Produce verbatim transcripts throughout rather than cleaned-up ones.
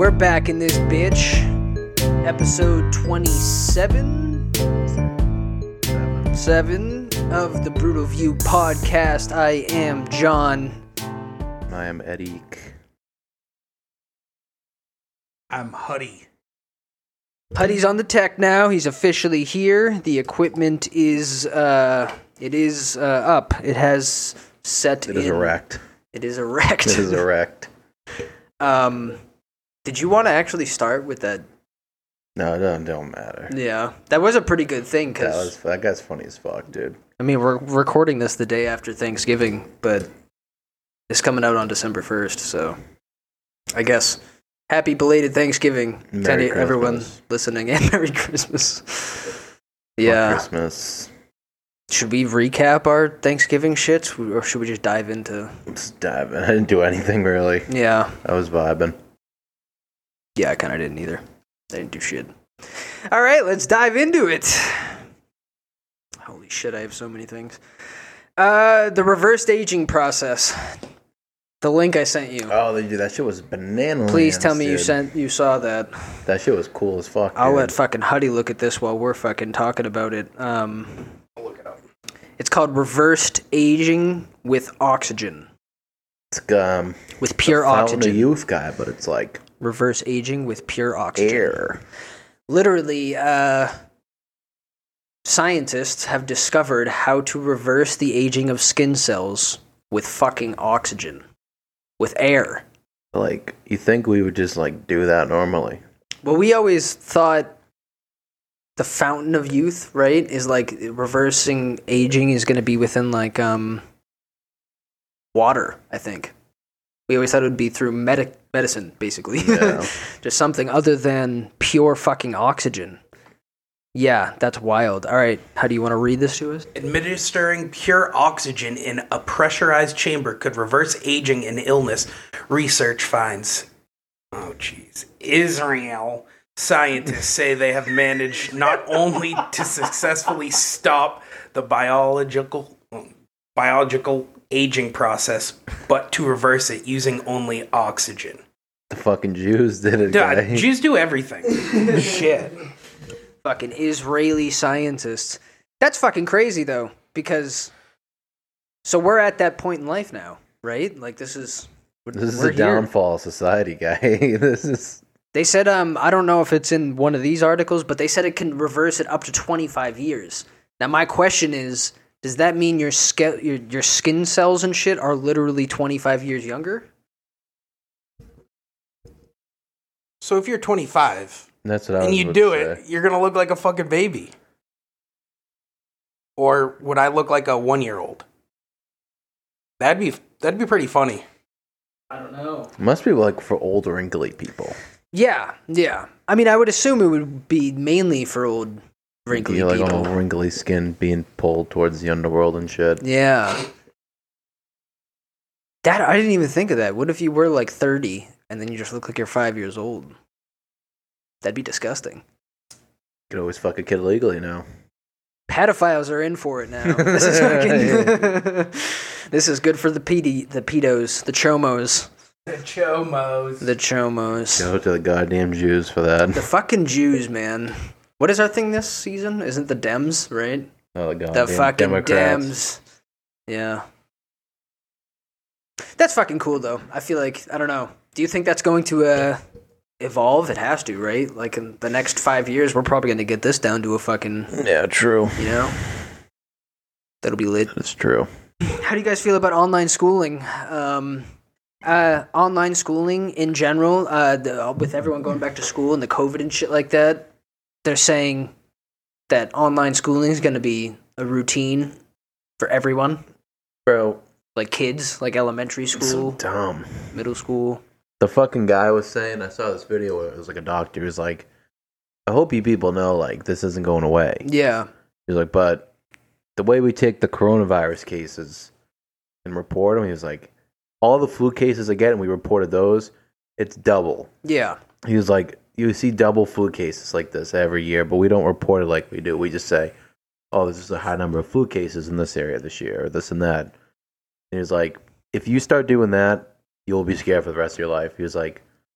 we're back in this bitch. Episode twenty-seven? Seven of the Brutal View podcast. I am John. I am Eddie. I'm Huddy. Huddy's on the tech now. He's officially here. The equipment is, uh, it is uh, up. It has set It is in. erect. It is erect. It is erect. um, did you want to actually start with that? No, it don't, don't matter. Yeah, that was a pretty good thing. That Cause, was that guy's funny as fuck, dude. I mean, we're recording this the day after Thanksgiving, but it's coming out on December first, so I guess happy belated Thanksgiving Merry to everyone Christmas. listening, and Merry Christmas. Fuck Yeah. Christmas. Should we recap our Thanksgiving shit, or should we just dive into... Let's dive in. I didn't do anything really. Yeah. I was vibing. Yeah, I kind of didn't either. I didn't do shit. All right, let's dive into it. Holy shit, I have so many things. Uh, the reversed aging process. The link I sent you. Oh, they do that shit was banana. Please lands, tell me you dude. sent you saw that. That shit was cool as fuck. I'll dude. let fucking Huddy look at this while we're fucking talking about it. Um, I'll look it up. it's called reversed aging with oxygen. It's um With pure the Fountain oxygen. of Youth guy, but it's like Reverse aging with pure oxygen. air. Literally, uh, scientists have discovered how to reverse the aging of skin cells with fucking oxygen. With air. Like you think we would just like do that normally? Well, we always thought the fountain of youth, right, is like reversing aging is going to be within like um water, I think. We always thought it would be through medic medicine, basically. Yeah. Just something other than pure fucking oxygen. Yeah, that's wild. All right, how do you want to read this to us? Administering pure oxygen in a pressurized chamber could reverse aging and illness, research finds. Oh, jeez. Israel scientists say they have managed not only to successfully stop the biological biological aging process, but to reverse it using only oxygen. The fucking Jews did it, Duh, guy. Jews do everything. Shit. Fucking Israeli scientists. That's fucking crazy, though, because... So we're at that point in life now, right? Like, this is... This is we're the here. downfall of society, guy. This is They said, um, I don't know if it's in one of these articles, but they said it can reverse it up to twenty-five years. Now, my question is, does that mean your, ske- your, your skin cells and shit are literally twenty-five years younger? So if you're twenty-five... that's what I was and you about do to it, say. you're gonna look like a fucking baby. Or would I look like a one-year-old? That'd be that'd be pretty funny. I don't know. Must be like for old wrinkly people. Yeah, yeah. I mean, I would assume it would be mainly for old wrinkly You're like people. all wrinkly skin being pulled towards the underworld and shit. Yeah. That I didn't even think of that. What if you were like thirty and then you just look like you're five years old? That'd be disgusting. You could always fuck a kid legally now. Pedophiles are in for it now. This is fucking. This is good for the ped- the pedos, the chomos, The chomos. the chomos, Go to the goddamn Jews for that. the fucking Jews, man. What is our thing this season? Isn't the Dems, right? Oh, the The goddamn fucking Democrats. Dems. Yeah. That's fucking cool, though. I feel like, I don't know. Do you think that's going to uh, evolve? It has to, right? Like, in the next five years, we're probably going to get this down to a fucking, Yeah, true. you know? That'll be lit. That's true. How do you guys feel about online schooling? Um, uh, online schooling in general, uh, the, with everyone going back to school and the COVID and shit like that, they're saying that online schooling is going to be a routine for everyone. Bro, Like kids, like elementary it's so school, dumb. middle school. The fucking guy was saying, I saw this video where it was like a doctor. He was like, I hope you people know, like, this isn't going away. Yeah. He was like, but the way we take the coronavirus cases and report them, he was like, all the flu cases I get and we reported those, it's double. Yeah. He was like, you see double flu cases like this every year, but we don't report it like we do. We just say, oh, this is a high number of flu cases in this area this year, or this and that. And he was like, if you start doing that, you'll be scared for the rest of your life. He was like,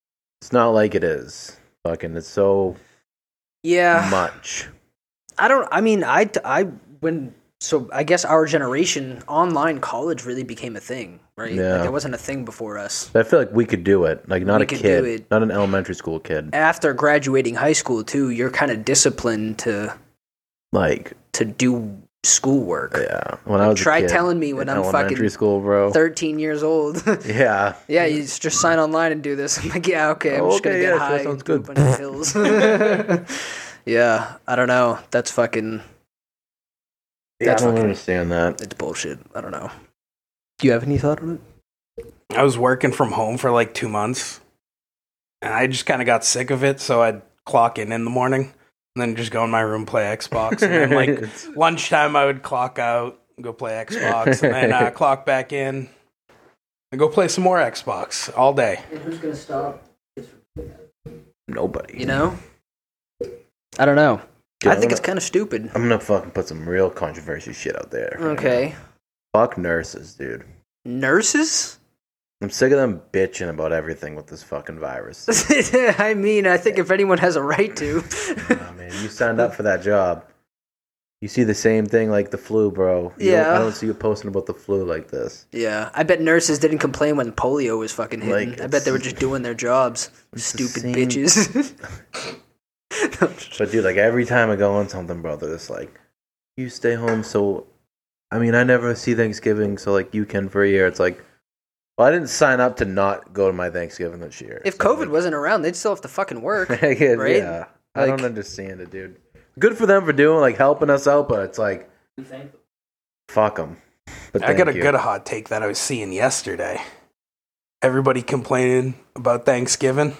It's not like it is. Fucking, it's so Yeah. much. I don't. I mean, I I when so I guess our generation online college really became a thing, right? Yeah. Like, it wasn't a thing before us. I feel like we could do it. Like, not We a could kid. do it. Not an elementary school kid. After graduating high school, too, you're kind of disciplined to Like, to do schoolwork. yeah. When I was Try a kid, telling me when in I'm elementary fucking school, bro. thirteen years old. Yeah. Yeah, you just just sign online and do this. I'm like, yeah, okay, I'm Oh, just gonna okay, get yeah, high sure, and sounds do a good. bunch of pills. Yeah, I don't know. That's fucking. Yeah, That's I don't fucking- understand that. It's bullshit. I don't know. Do you have any thought on it? I was working from home for like two months, and I just kind of got sick of it. So I'd clock in in the morning, and then just go in my room, play Xbox, and then like lunchtime I would clock out, go play Xbox, and then uh, clock back in, and go play some more Xbox all day. And who's gonna stop? Nobody. You know? I don't know. Dude, I I'm think gonna- it's kind of stupid. I'm gonna fucking put some real controversy shit out there. Okay. Fuck nurses, dude. Nurses? I'm sick of them bitching about everything with this fucking virus. I mean, I think if anyone has a right to. Oh, man, you signed up for that job. You see the same thing like the flu, bro. You Yeah. don't- I don't see you posting about the flu like this. Yeah, I bet nurses didn't complain when polio was fucking hitting. Like, I bet they were it's- just doing their jobs. it's the Stupid same- bitches. But dude, like every time I go on something, bro, they're just like, you stay home. So, I mean, I never see Thanksgiving, so like you can for a year. It's like, well, I didn't sign up to not go to my Thanksgiving this year. If So, COVID like, wasn't around, they'd still have to fucking work. yeah, right? yeah. I don't Like- understand it, dude. Good for them for doing like helping us out, but it's like, fuck them. But I got a thank you. good hot take that I was seeing yesterday. Everybody complaining about Thanksgiving.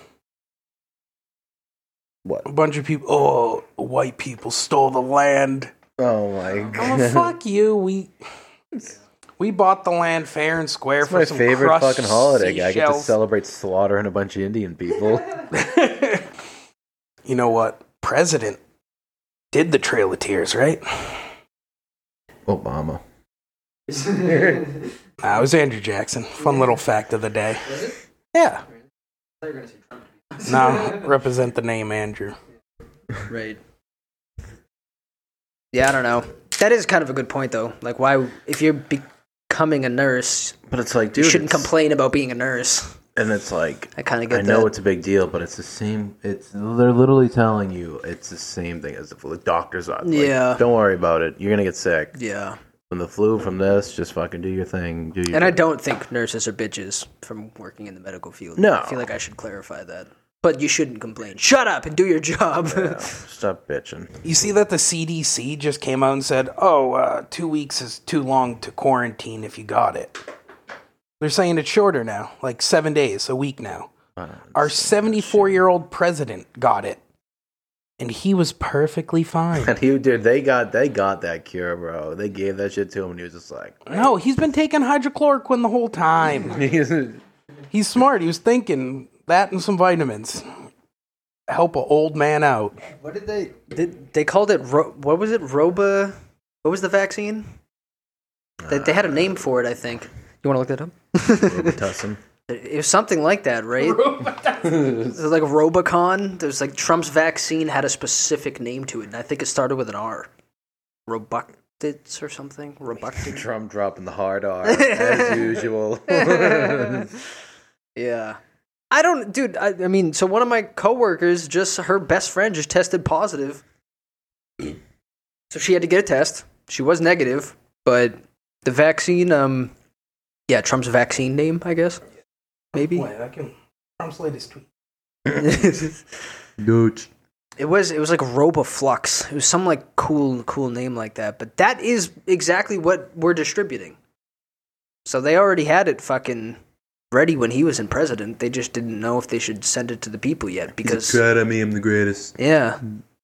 What? A bunch of people, oh, white people stole the land. Oh my Oh, god. fuck you. We we bought the land fair and square It's for my some favorite crushed fucking holiday. I get to seashells. celebrate slaughtering a bunch of Indian people. You know what? President did the Trail of Tears, right? Obama. That was Andrew Jackson. Fun little fact of the day. Was it? Yeah. I thought you were gonna say Trump. No, represent the name Andrew. Right. Yeah, I don't know. That is kind of a good point, though. Like, why, if you're becoming a nurse, But it's like, dude, you shouldn't it's- complain about being a nurse. And it's like, I kind of I get know that. it's a big deal, but it's the same. It's they're literally telling you it's the same thing as the flu. The doctors are. Like, Yeah. Don't worry about it. You're gonna get sick Yeah. from the flu. From this, just fucking do your thing. Do your And I thing. don't think nurses are bitches from working in the medical field. No. I feel like I should clarify that. But you shouldn't complain. Shut up and do your job. Yeah, stop bitching. You see that the C D C just came out and said, oh, uh, two weeks is too long to quarantine if you got it. They're saying it's shorter now, like seven days, a week now. Uh, Our seventy-four-year-old president got it, and he was perfectly fine. And he, dude, they got they got that cure, bro. They gave that shit to him, and he was just like, No, he's been taking hydrochloroquine the whole time. He's smart. He was thinking that and some vitamins. Help an old man out. What did they did they called it ro, what was it? Roba What was the vaccine? They, they had a name for it, I think. You want to look that up? Robitussin. It was something like that, right? It was like Robicon. There's like Trump's vaccine had a specific name to it, and I think it started with an R. Robuctits or something. Robuctits. Trump dropping the hard R as usual. Yeah. I don't, dude. I, I mean, so one of my coworkers, just her best friend, just tested positive. So she had to get a test. She was negative, but the vaccine, um, yeah, Trump's vaccine name, I guess, maybe. Wait, I can translate his tweet. Gooch. It was it was like Robaflux. It was some like cool cool name like that. But that is exactly what we're distributing. So they already had it fucking ready when he was in president. They just didn't know if they should send it to the people yet because Try to me, I'm the greatest. yeah.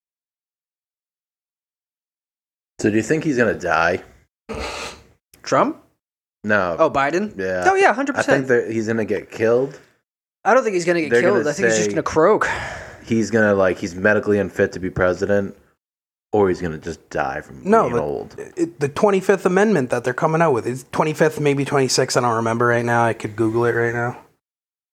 So do you think he's gonna die? Trump? No. Oh, Biden? Yeah. Oh yeah, one hundred I think percent. that he's gonna get killed. I don't think he's gonna get They're killed. gonna I think he's just say- gonna croak. He's gonna like he's medically unfit to be president, or he's gonna just die from No, being but old. it, the twenty-fifth Amendment that they're coming out with is twenty-fifth, maybe twenty-sixth. I don't remember right now. I could Google it right now.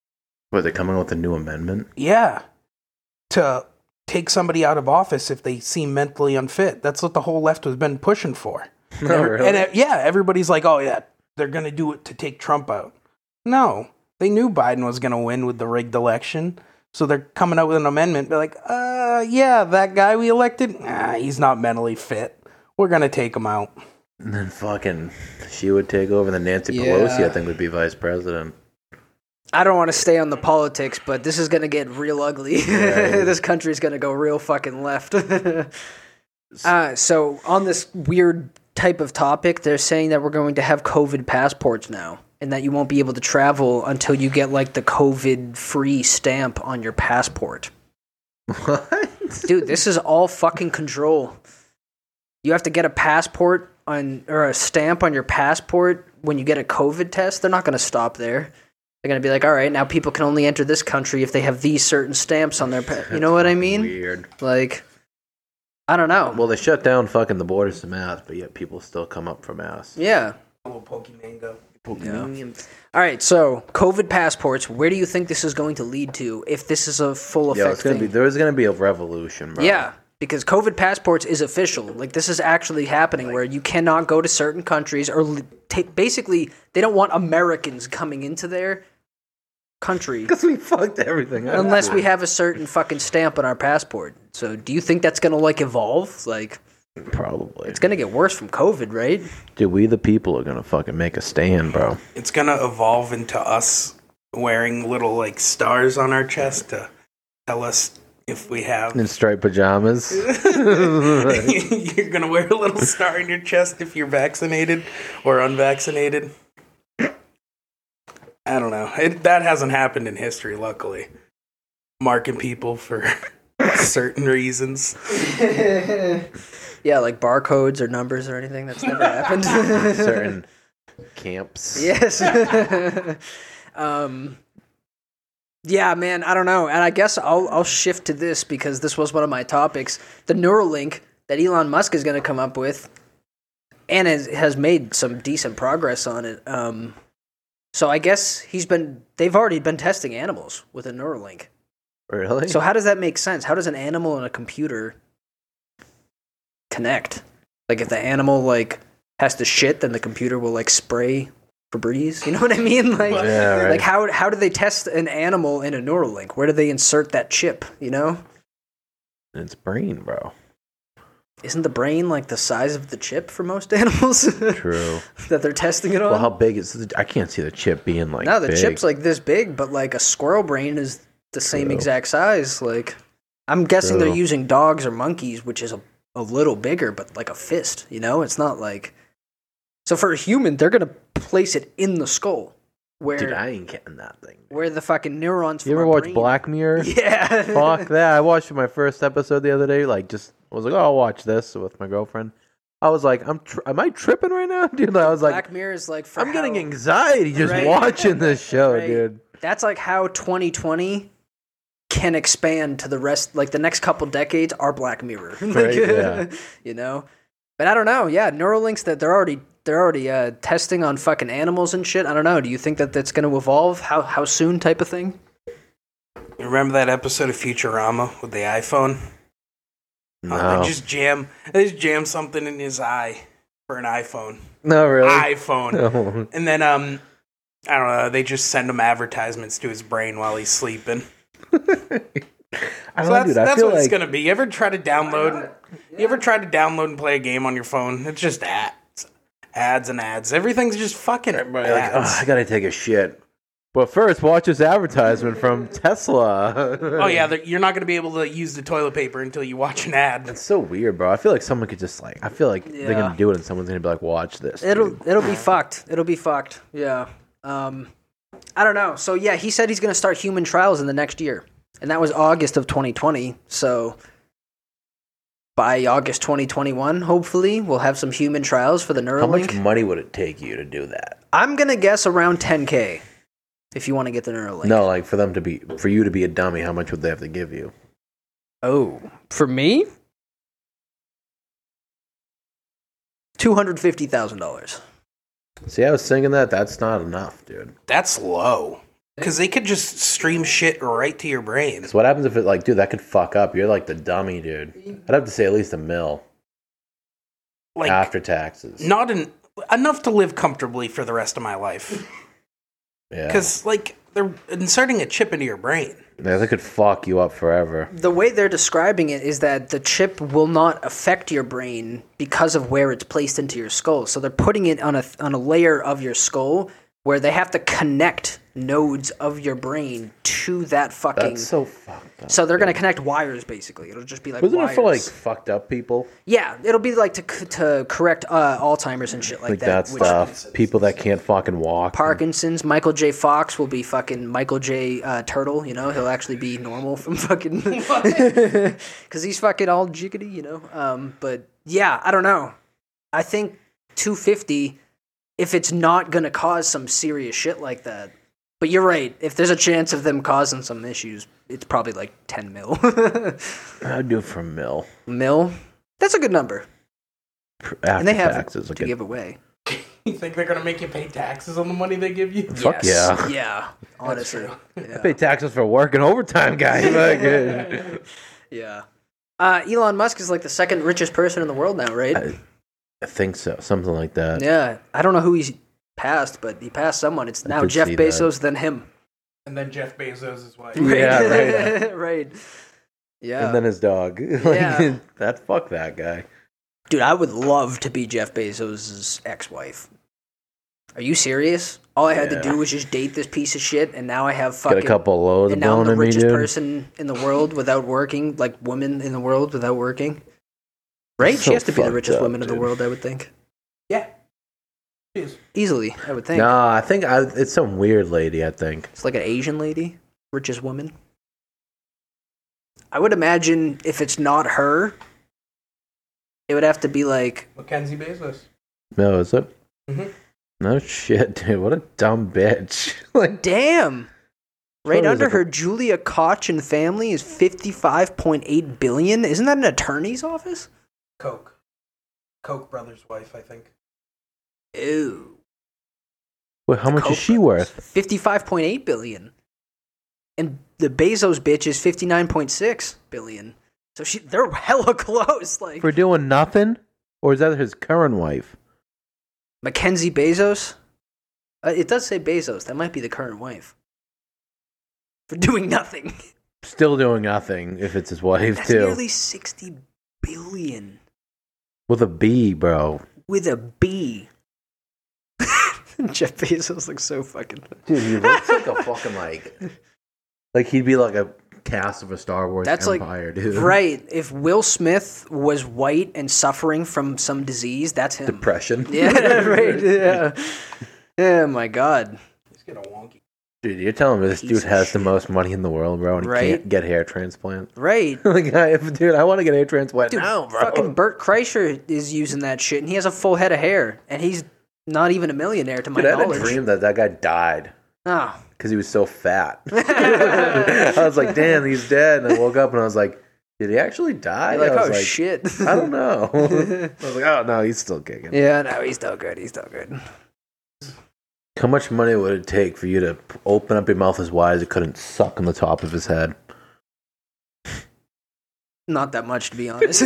Were they coming with a new amendment? Yeah. To take somebody out of office if they seem mentally unfit. That's what the whole left has been pushing for. No, and, really? and uh, yeah, everybody's like, oh, yeah, they're going to do it to take Trump out. No. They knew Biden was going to win with the rigged election. So they're coming out with an amendment. They're like, uh, yeah, that guy we elected, nah, he's not mentally fit. We're going to take him out. And then fucking, she would take over. Then Nancy Yeah. Pelosi, I think, would be vice president. I don't want to stay on the politics, but this is going to get real ugly. Right. This country's going to go real fucking left. uh, so on this weird type of topic, they're saying that we're going to have COVID passports now, and that you won't be able to travel until you get like the COVID-free stamp on your passport. What? Dude, this is all fucking control. You have to get a passport on or a stamp on your passport when you get a COVID test. They're not going to stop there. They're going to be like, all right, now people can only enter this country if they have these certain stamps on their pa-. You know what I mean? Weird. Like, I don't know. Well, they shut down fucking the borders to Mass, but yet people still come up for Mass. Yeah. A little Pokemon go. Yeah. All right, so COVID passports, where do you think this is going to lead to if this is a full Yeah, effect it's gonna thing? be. There's gonna be a revolution, bro. Yeah, because COVID passports is official. Like, this is actually happening where you cannot go to certain countries or li- ta basically they don't want Americans coming into their country because we fucked everything up. unless we have a certain fucking stamp on our passport. So do you think that's going to, like, evolve? Like, Probably. it's going to get worse from COVID, right? Dude, we the people are gonna fucking make a stand, bro. It's going to evolve into us wearing little, like, stars on our chest to tell us if we have... In striped pajamas. You're going to wear a little star in your chest if you're vaccinated or unvaccinated. I don't know. It, that hasn't happened in history, luckily. Marking people for certain reasons. Yeah, like barcodes or numbers or anything. That's never happened. Certain camps. Yes. um, yeah, man, I don't know. And I guess I'll I'll shift to this because this was one of my topics. The Neuralink that Elon Musk is going to come up with and has, has made some decent progress on it. Um, so I guess he's been they've already been testing animals with a Neuralink. Really? So how does that make sense? How does an animal and a computer connect? Like, if the animal like has to shit, then the computer will like spray Febreze. You know what I mean? Like, Yeah, right. like how how do they test an animal in a Neuralink? Where do they insert that chip? You know, It's brain, bro. isn't the brain like the size of the chip for most animals True. that they're testing it on? Well, how big is the, I can't see the chip being like no, the big. chip's like this big, but like a squirrel brain is the same True. exact size. Like, I'm guessing True. they're using dogs or monkeys, which is a, a little bigger, but like a fist, you know? It's not like... So for a human, they're going to place it in the skull. Where, Dude, I ain't getting that thing. where the fucking neurons You from ever our watch brain- Black Mirror? Yeah. Fuck that. I watched my first episode the other day. Like, just, I was like, oh, I'll watch this with my girlfriend. I was like, I'm tri- am I tripping right now? Dude, I was like, Black Mirror is like for I'm getting how- anxiety just Right. watching this show, Right. dude. That's like how twenty twenty can expand to the rest, like the next couple decades are Black Mirror. Like, Right, yeah. You know? But I don't know. Yeah, Neuralinks that they're already they're already uh, testing on fucking animals and shit. I don't know. Do you think that that's going to evolve? How how soon type of thing? You remember that episode of Futurama with the iPhone? No. Uh, they just jam, they just jam something in his eye for an iPhone. no, really? iPhone. No. And then, um, I don't know, they just send him advertisements to his brain while he's sleeping. I So don't know, that's, dude. I that's feel what like it's going to be. You ever try to download, you ever tried to download and play a game on your phone? It's just ads. Ads and ads. Everything's just fucking everybody like, oh, ads. I gotta take a shit. But first, watch this advertisement from Tesla. Oh, yeah, they're- you're not going to be able to use the toilet paper until you watch an ad. It's so weird, bro. I feel like someone could just like. I feel like they're Yeah. gonna do it, and someone's gonna be like, "Watch this." It'll dude. it'll be fucked. It'll be fucked. Yeah. Um, I don't know. So yeah, he said he's going to start human trials in the next year, and that was August of twenty twenty. So by August twenty twenty-one, hopefully, we'll have some human trials for the How much Neuralink. money would it take you to do that? I'm gonna guess around ten K if you want to get the Neuralink. No, like for them to be, for you to be a dummy, how much would they have to give you? Oh, for me, two hundred fifty thousand dollars. See, I was thinking that that's not enough, dude. That's low. Because they could just stream shit right to your brain. So what happens if it, like, dude, that could fuck up. You're like the dummy, dude. I'd have to say at least a mil Like, after taxes. not an, enough to live comfortably for the rest of my life. Yeah. Because, like, they're inserting a chip into your brain. Yeah, they could fuck you up forever. The way they're describing it is that the chip will not affect your brain because of where it's placed into your skull. So they're putting it on a on a layer of your skull where they have to connect nodes of your brain to that fucking. That's so fucked up. So they're gonna connect wires basically. It'll just be like Wasn't wires. it for, like, fucked up people? Yeah, it'll be like to c- to correct uh, Alzheimer's and shit like, Like, that. that which- stuff. People that can't fucking walk. Parkinson's. Michael J. Fox will be fucking Michael J. Uh, Turtle. You know, he'll actually be normal from fucking because he's fucking all jiggity. You know, um, but yeah, I don't know. I think two fifty. If it's not gonna cause some serious shit like that, but you're right. If there's a chance of them causing some issues, it's probably like ten mil. I'd do it for a mil. Mil. That's a good number, After and they have taxes. to Like a- give away. You think they're going to make you pay taxes on the money they give you? Fuck Yes. yeah. Yeah. Honestly. true. Yeah. I pay taxes for working overtime, guy. Like, uh, Yeah. Uh, Elon Musk is like the second richest person in the world now, right? I, I think so. Something like that. yeah. I don't know who he's passed, but he passed someone. It's I now could Jeff see Bezos, then him. And then Jeff Bezos' wife. Yeah, right. right. Yeah. And then his dog. Like, Yeah. that fuck that guy. Dude, I would love to be Jeff Bezos' ex-wife. Are you serious? All I had Yeah. to do was just date this piece of shit, and now I have Get fucking... a couple loads and now I'm blown the in me, richest dude. person in the world without working, like woman in the world without working. Right? So she has to be the fucked richest up, woman in the dude. world, I would think. Yeah. Jeez. Easily, I would think. No, I think I, it's some weird lady, I think. It's like an Asian lady, richest woman. I would imagine if it's not her, it would have to be like, Mackenzie Bezos. No, is it? Mhm. No shit, dude. What a dumb bitch. Like, damn. Right Probably under like a- her, Julia Koch and family is fifty-five point eight billion. Isn't that an attorney's office? Koch. Koch brother's wife, I think. Ew. well, how much Koch is she brothers. worth? fifty-five point eight billion. And the Bezos bitch is fifty-nine point six billion. So she they're hella close. Like For doing nothing? Or is that his current wife? Mackenzie Bezos? Uh, it does say Bezos. That might be the current wife. For doing nothing. Still doing nothing if it's his wife, That's too. nearly sixty billion. With a B, bro. With a B. Jeff Bezos looks so fucking... Dude, he looks like a fucking, like... Like, he'd be like a cast of a Star Wars That's like- Empire, dude. Right. If Will Smith was white and suffering from some disease, that's him. Depression. Yeah, right. Yeah. Oh my god. He's got a wonky. Dude, you're telling me this Piece dude of has the shit. most money in the world, bro, and he Right. can't get hair transplant? Right. Like, I, dude, I want to get a hair transplant Dude, now, bro. fucking Bert Kreischer is using that shit, and he has a full head of hair, and he's not even a millionaire to my Dude, I had knowledge. a dream that that guy died Oh. because he was so fat. I was like, damn, he's dead. And I woke up and I was like, did he actually die? You're like, I was oh like, shit. I don't know. I was like, oh, no, he's still kicking. Yeah, no, he's still good. He's still good. How much money would it take for you to p- open up your mouth as wide as it couldn't suck on the top of his head? Not that much, to be honest.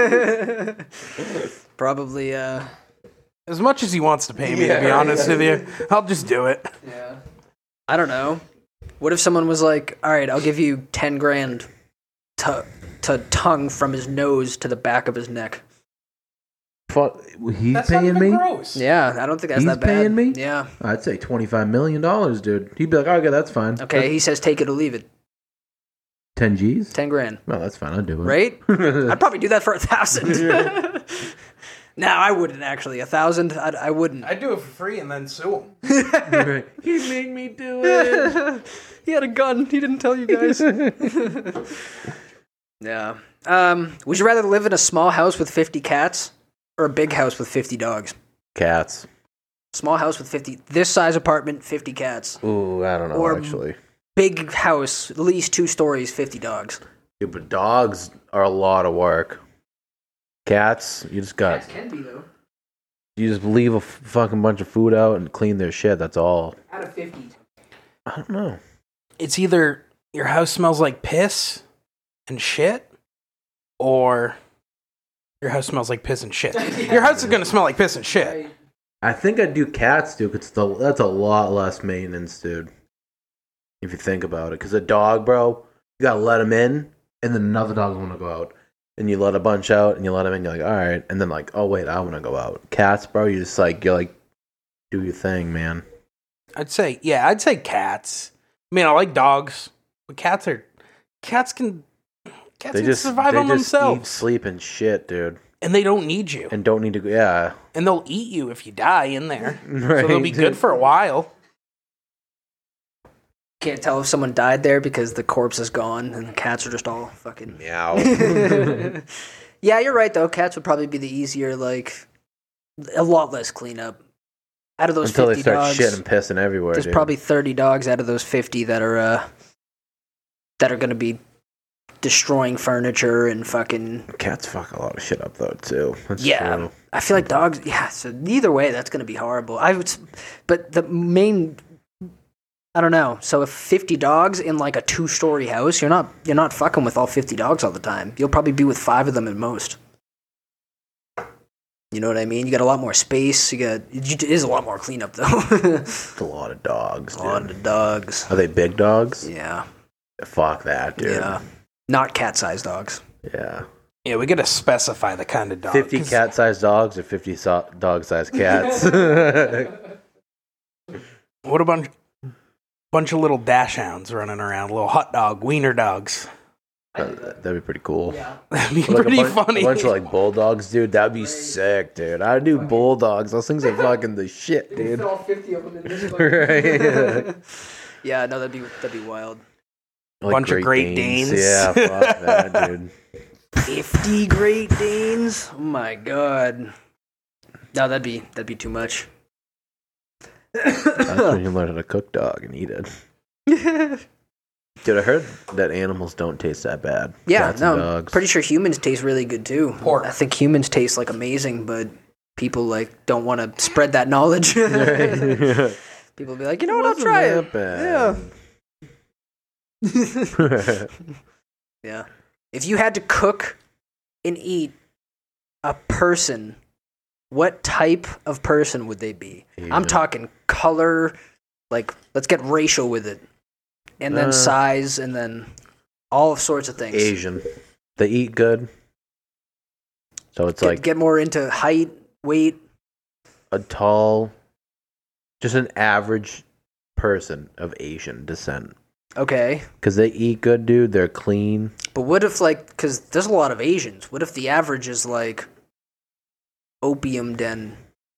Probably, uh... As much as he wants to pay me, to be Yeah. honest with you, I'll just do it. Yeah. I don't know. What if someone was like, all right, I'll give you ten grand to, to tongue from his nose to the back of his neck? Fuck, he's That's not paying even me? gross. Yeah, I don't think that's He's that bad. paying me? Yeah. I'd say twenty-five million dollars, dude. He'd be like, okay, that's fine. Okay, he says take it or leave it. ten G's? ten grand. No, that's fine. I'll do it. Right? I'd probably do that for a thousand. No, I wouldn't actually. A thousand, I, I wouldn't. I'd do it for free and then sue him. He made me do it. He had a gun. He didn't tell you guys. Yeah. Um, would you rather live in a small house with fifty cats or a big house with fifty dogs? Cats. Small house with fifty, this size apartment, fifty cats. Ooh, I don't know, Or- actually. Big house, at least two stories, fifty dogs. Yeah, but dogs are a lot of work. Cats, you just got... can be, though. You just leave a f- fucking bunch of food out and clean their shit, that's all. Out of fifty. I don't know. it's either your house smells like piss and shit, or your house smells like piss and shit. Your house is going to smell like piss and shit. I think I'd do cats, dude, because that's a lot less maintenance, dude. If you think about it. Because a dog, bro, you got to let them in, and then another dog's want to go out. And you let a bunch out, and you let them in, you're like, all right. And then like, oh, wait, I want to go out. Cats, bro, you just like, you're like, do your thing, man. I'd say, yeah, I'd say cats. I mean, I like dogs, but cats are, cats can, cats They can just, survive they on just themselves. eat, sleep, and shit, dude. And they don't need you. And don't need to go, yeah. And they'll eat you if you die in there. Right. So they'll be good for a while. Can't tell if someone died there because the corpse is gone and the cats are just all fucking. Meow. Yeah, you're right though. Cats would probably be the easier, like, a lot less cleanup. Out of those Until fifty they start dogs, shitting and pissing everywhere, there's dude. probably thirty dogs out of those fifty that are uh, that are going to be destroying furniture and fucking. Cats fuck a lot of shit up, though, too. That's Yeah, true. I feel like dogs. Yeah, so either way, that's going to be horrible. I would, s- but the main, I don't know. So if fifty dogs in like a two-story house, you're not you're not fucking with all fifty dogs all the time. You'll probably be with five of them at most. You know what I mean? You got a lot more space. You got it is a lot more cleanup though. It's a lot of dogs, a dude. lot of dogs. Are they big dogs? Yeah, Fuck that, dude. yeah, not cat-sized dogs. Yeah. Yeah, we got to specify the kind of dog. fifty 'cause cat-sized dogs or fifty so- dog-sized cats? What a bunch, bunch of little dash hounds running around, little hot dog, wiener dogs. That'd be pretty cool. That'd be Like pretty a, bun- funny. a bunch of like bulldogs, dude. That'd be sick, dude. I'd do bulldogs. Those things are fucking the shit, dude. all fifty of them in this Right. Yeah, no, that'd be that'd be wild. Like Bunch of Great Danes. Yeah, fuck that, dude. Fifty Great Danes. Oh my god. No, that'd be that'd be too much. That's when you learn how to cook dog and eat it. Dude, I heard that animals don't taste that bad. Yeah, Cats no, and I'm dogs. pretty sure humans taste really good too. Pork. I think humans taste like amazing, but people like don't want to spread that knowledge. Right. People be like, you know what, I'll Wasn't try that it. bad. Yeah. Yeah. If you had to cook and eat a person, what type of person would they be? I'm Asian. talking color, like let's get racial with it. And then Uh, size and then all sorts of things. Asian. They eat good. So it's Get, like get more into height, weight. a tall, just an average person of Asian descent. Okay. Because they eat good, dude. They're clean. But what if, like, because there's a lot of Asians. What if the average is, like, opium den?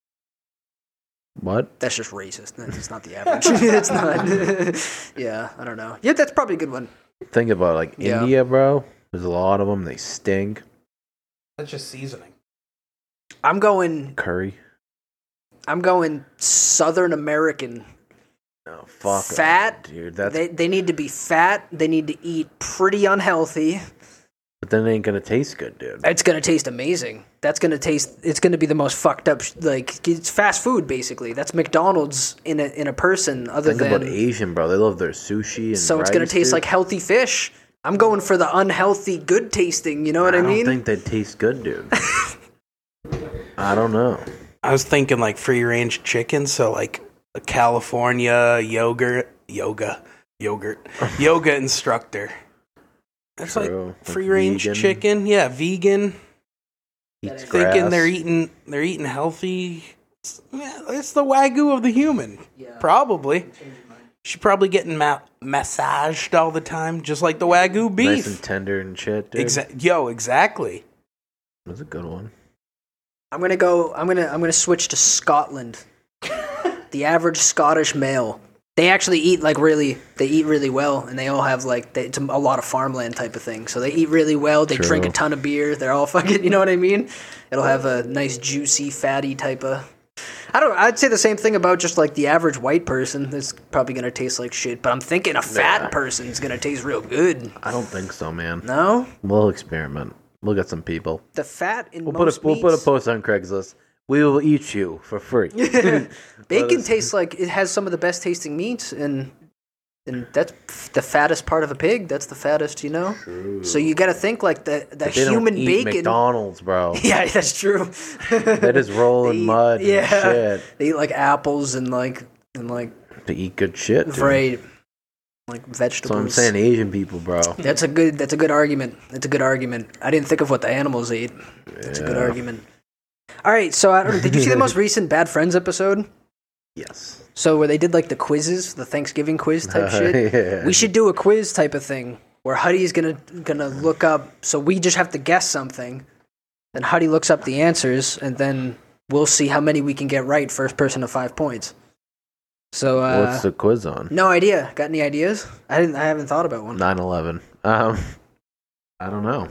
What? That's just racist. It's not the average. It's not. Yeah, I don't know. Yeah, that's probably a good one. Think about like Yeah. India, bro. There's a lot of them. They stink. That's just seasoning. I'm going, Curry. I'm going Southern American. Oh, fuck. Fat. Dude, that's. They, they need to be fat. They need to eat pretty unhealthy. But then it ain't gonna taste good, dude. It's going to taste amazing. That's going to taste, it's going to be the most fucked up, sh- like, it's fast food, basically. That's McDonald's in a, in a person other Think than. about Asian, bro. They love their sushi and So it's going rice, to taste dude. like healthy fish. I'm going for the unhealthy, good tasting. You know what I, I mean? don't think they taste good, dude. I don't know. I was thinking like free range chicken, so like a California yogurt, yoga, yogurt, yoga instructor. That's True. like Like free range vegan. chicken. Yeah, vegan. Eats Thinking grass. they're eating they're eating healthy. It's, yeah, it's the wagyu of the human. Yeah. Probably. She's probably getting ma- massaged all the time, just like the wagyu nice beef. and tender and shit, dude. Exa- Yo, exactly. That's a good one. I'm gonna go. I'm gonna. I'm gonna switch to Scotland. The average Scottish male. They actually eat like really. They eat really well, and they all have like they, it's a lot of farmland type of thing. So they eat really well. They True. drink a ton of beer. They're all fucking. You know what I mean? It'll have a nice juicy, fatty type of. I don't. I'd say the same thing about just like the average white person. It's probably gonna taste like shit. But I'm thinking a fat Nah. person's gonna taste real good. I don't think so, man. No, We'll experiment. We'll get some people. the fat in We'll put most a we'll put a meats- post on Craigslist. We will eat you for free. Bacon us- tastes like it has some of the best tasting meats, and and that's the fattest part of a pig. That's the fattest, you know. True. So you got to think like the the But they human don't eat bacon. McDonald's, bro. Yeah, that's true. They just roll in They eat- mud and yeah. shit. They eat like apples and like and like They eat good shit, dude. right, like That's vegetables. what I'm saying. Asian people, bro. That's a good. That's a good argument. That's a good argument. I didn't think of what the animals eat. That's a good Yeah. argument. All right, so I don't, did you see the most recent Bad Friends episode? Yes. So where they did like the quizzes, the Thanksgiving quiz type shit. Yeah. We should do a quiz type of thing where Huddy's gonna gonna look up. So we just have to guess something, then Huddy looks up the answers, and then we'll see how many we can get right. First person to five points. So uh, What's the quiz on? no idea. Got any ideas? I didn't. I haven't thought about one. nine eleven. Um, I don't know.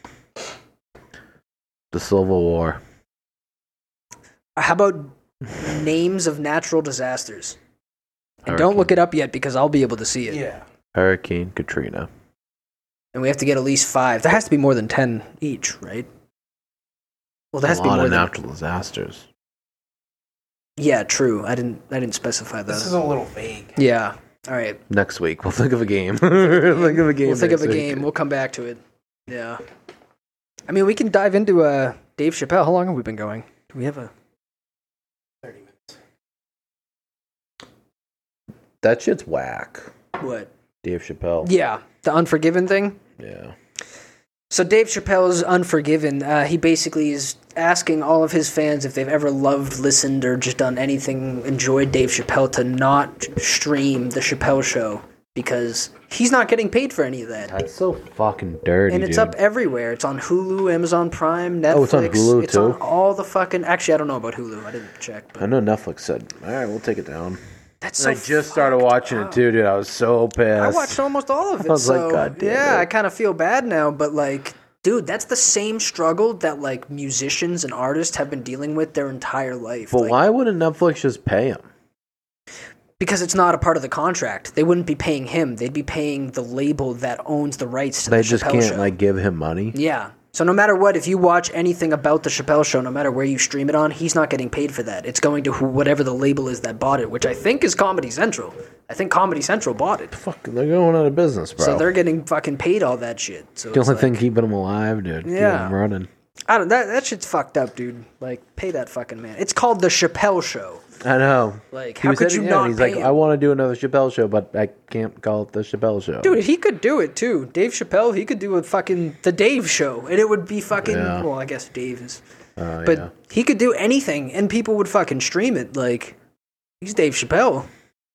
The Civil War. How about names of natural disasters? And don't look it up yet because I'll be able to see it. Yeah. Hurricane Katrina. And we have to get at least five. There has to be more than ten each, right? Well, there has a to be lot more of than. natural disasters. Yeah, true. I didn't. I didn't specify that. This is a little vague. Yeah. All right. Next week, we'll think of a game. think of a game. We'll think of a next week. game. We'll come back to it. Yeah. I mean, we can dive into uh, Dave Chappelle. How long have we been going? Do we have a? thirty minutes. That shit's whack. What? Dave Chappelle. Yeah, the Unforgiven thing. Yeah. So Dave Chappelle's Unforgiven, uh, he basically is asking all of his fans if they've ever loved, listened, or just done anything, enjoyed Dave Chappelle, to not stream the Chappelle Show because he's not getting paid for any of that. That's so fucking dirty, And it's dude. up everywhere. It's on Hulu, Amazon Prime, Netflix. Oh, it's on Hulu, It's too? on all the fucking... Actually, I don't know about Hulu. I didn't check. I But know Netflix said, all right, we'll take it down. that's so I just started fucked watching up. it too, dude. I was so pissed. I watched almost all of it. I was like, so, God damn yeah, it. I kind of feel bad now, but like, dude, that's the same struggle that like musicians and artists have been dealing with their entire life. But Like, why wouldn't Netflix just pay him? because it's not a part of the contract. They wouldn't be paying him. They'd be paying the label that owns the rights to They the just Chappelle can't Show. like give him money. Yeah. So no matter what, if you watch anything about the Chappelle Show, no matter where you stream it on, he's not getting paid for that. It's going to who, whatever the label is that bought it, which I think is Comedy Central. I think Comedy Central bought it. Fuck, they're going out of business, bro. So they're getting fucking paid all that shit. So the it's only like, thing keeping him alive, dude. Keeping Yeah. him running. I don't. That that shit's fucked up, dude. Like, pay that fucking man. It's called the Chappelle Show. I know. Like, He how was could at- you yeah, not He's pay like, him? I want to do another Chappelle show, but I can't call it the Chappelle show. Dude, he could do it too. Dave Chappelle, he could do a fucking the Dave Show, and it would be fucking. Yeah. Well, I guess Dave is, Uh, but yeah. he could do anything, and people would fucking stream it. Like, he's Dave Chappelle.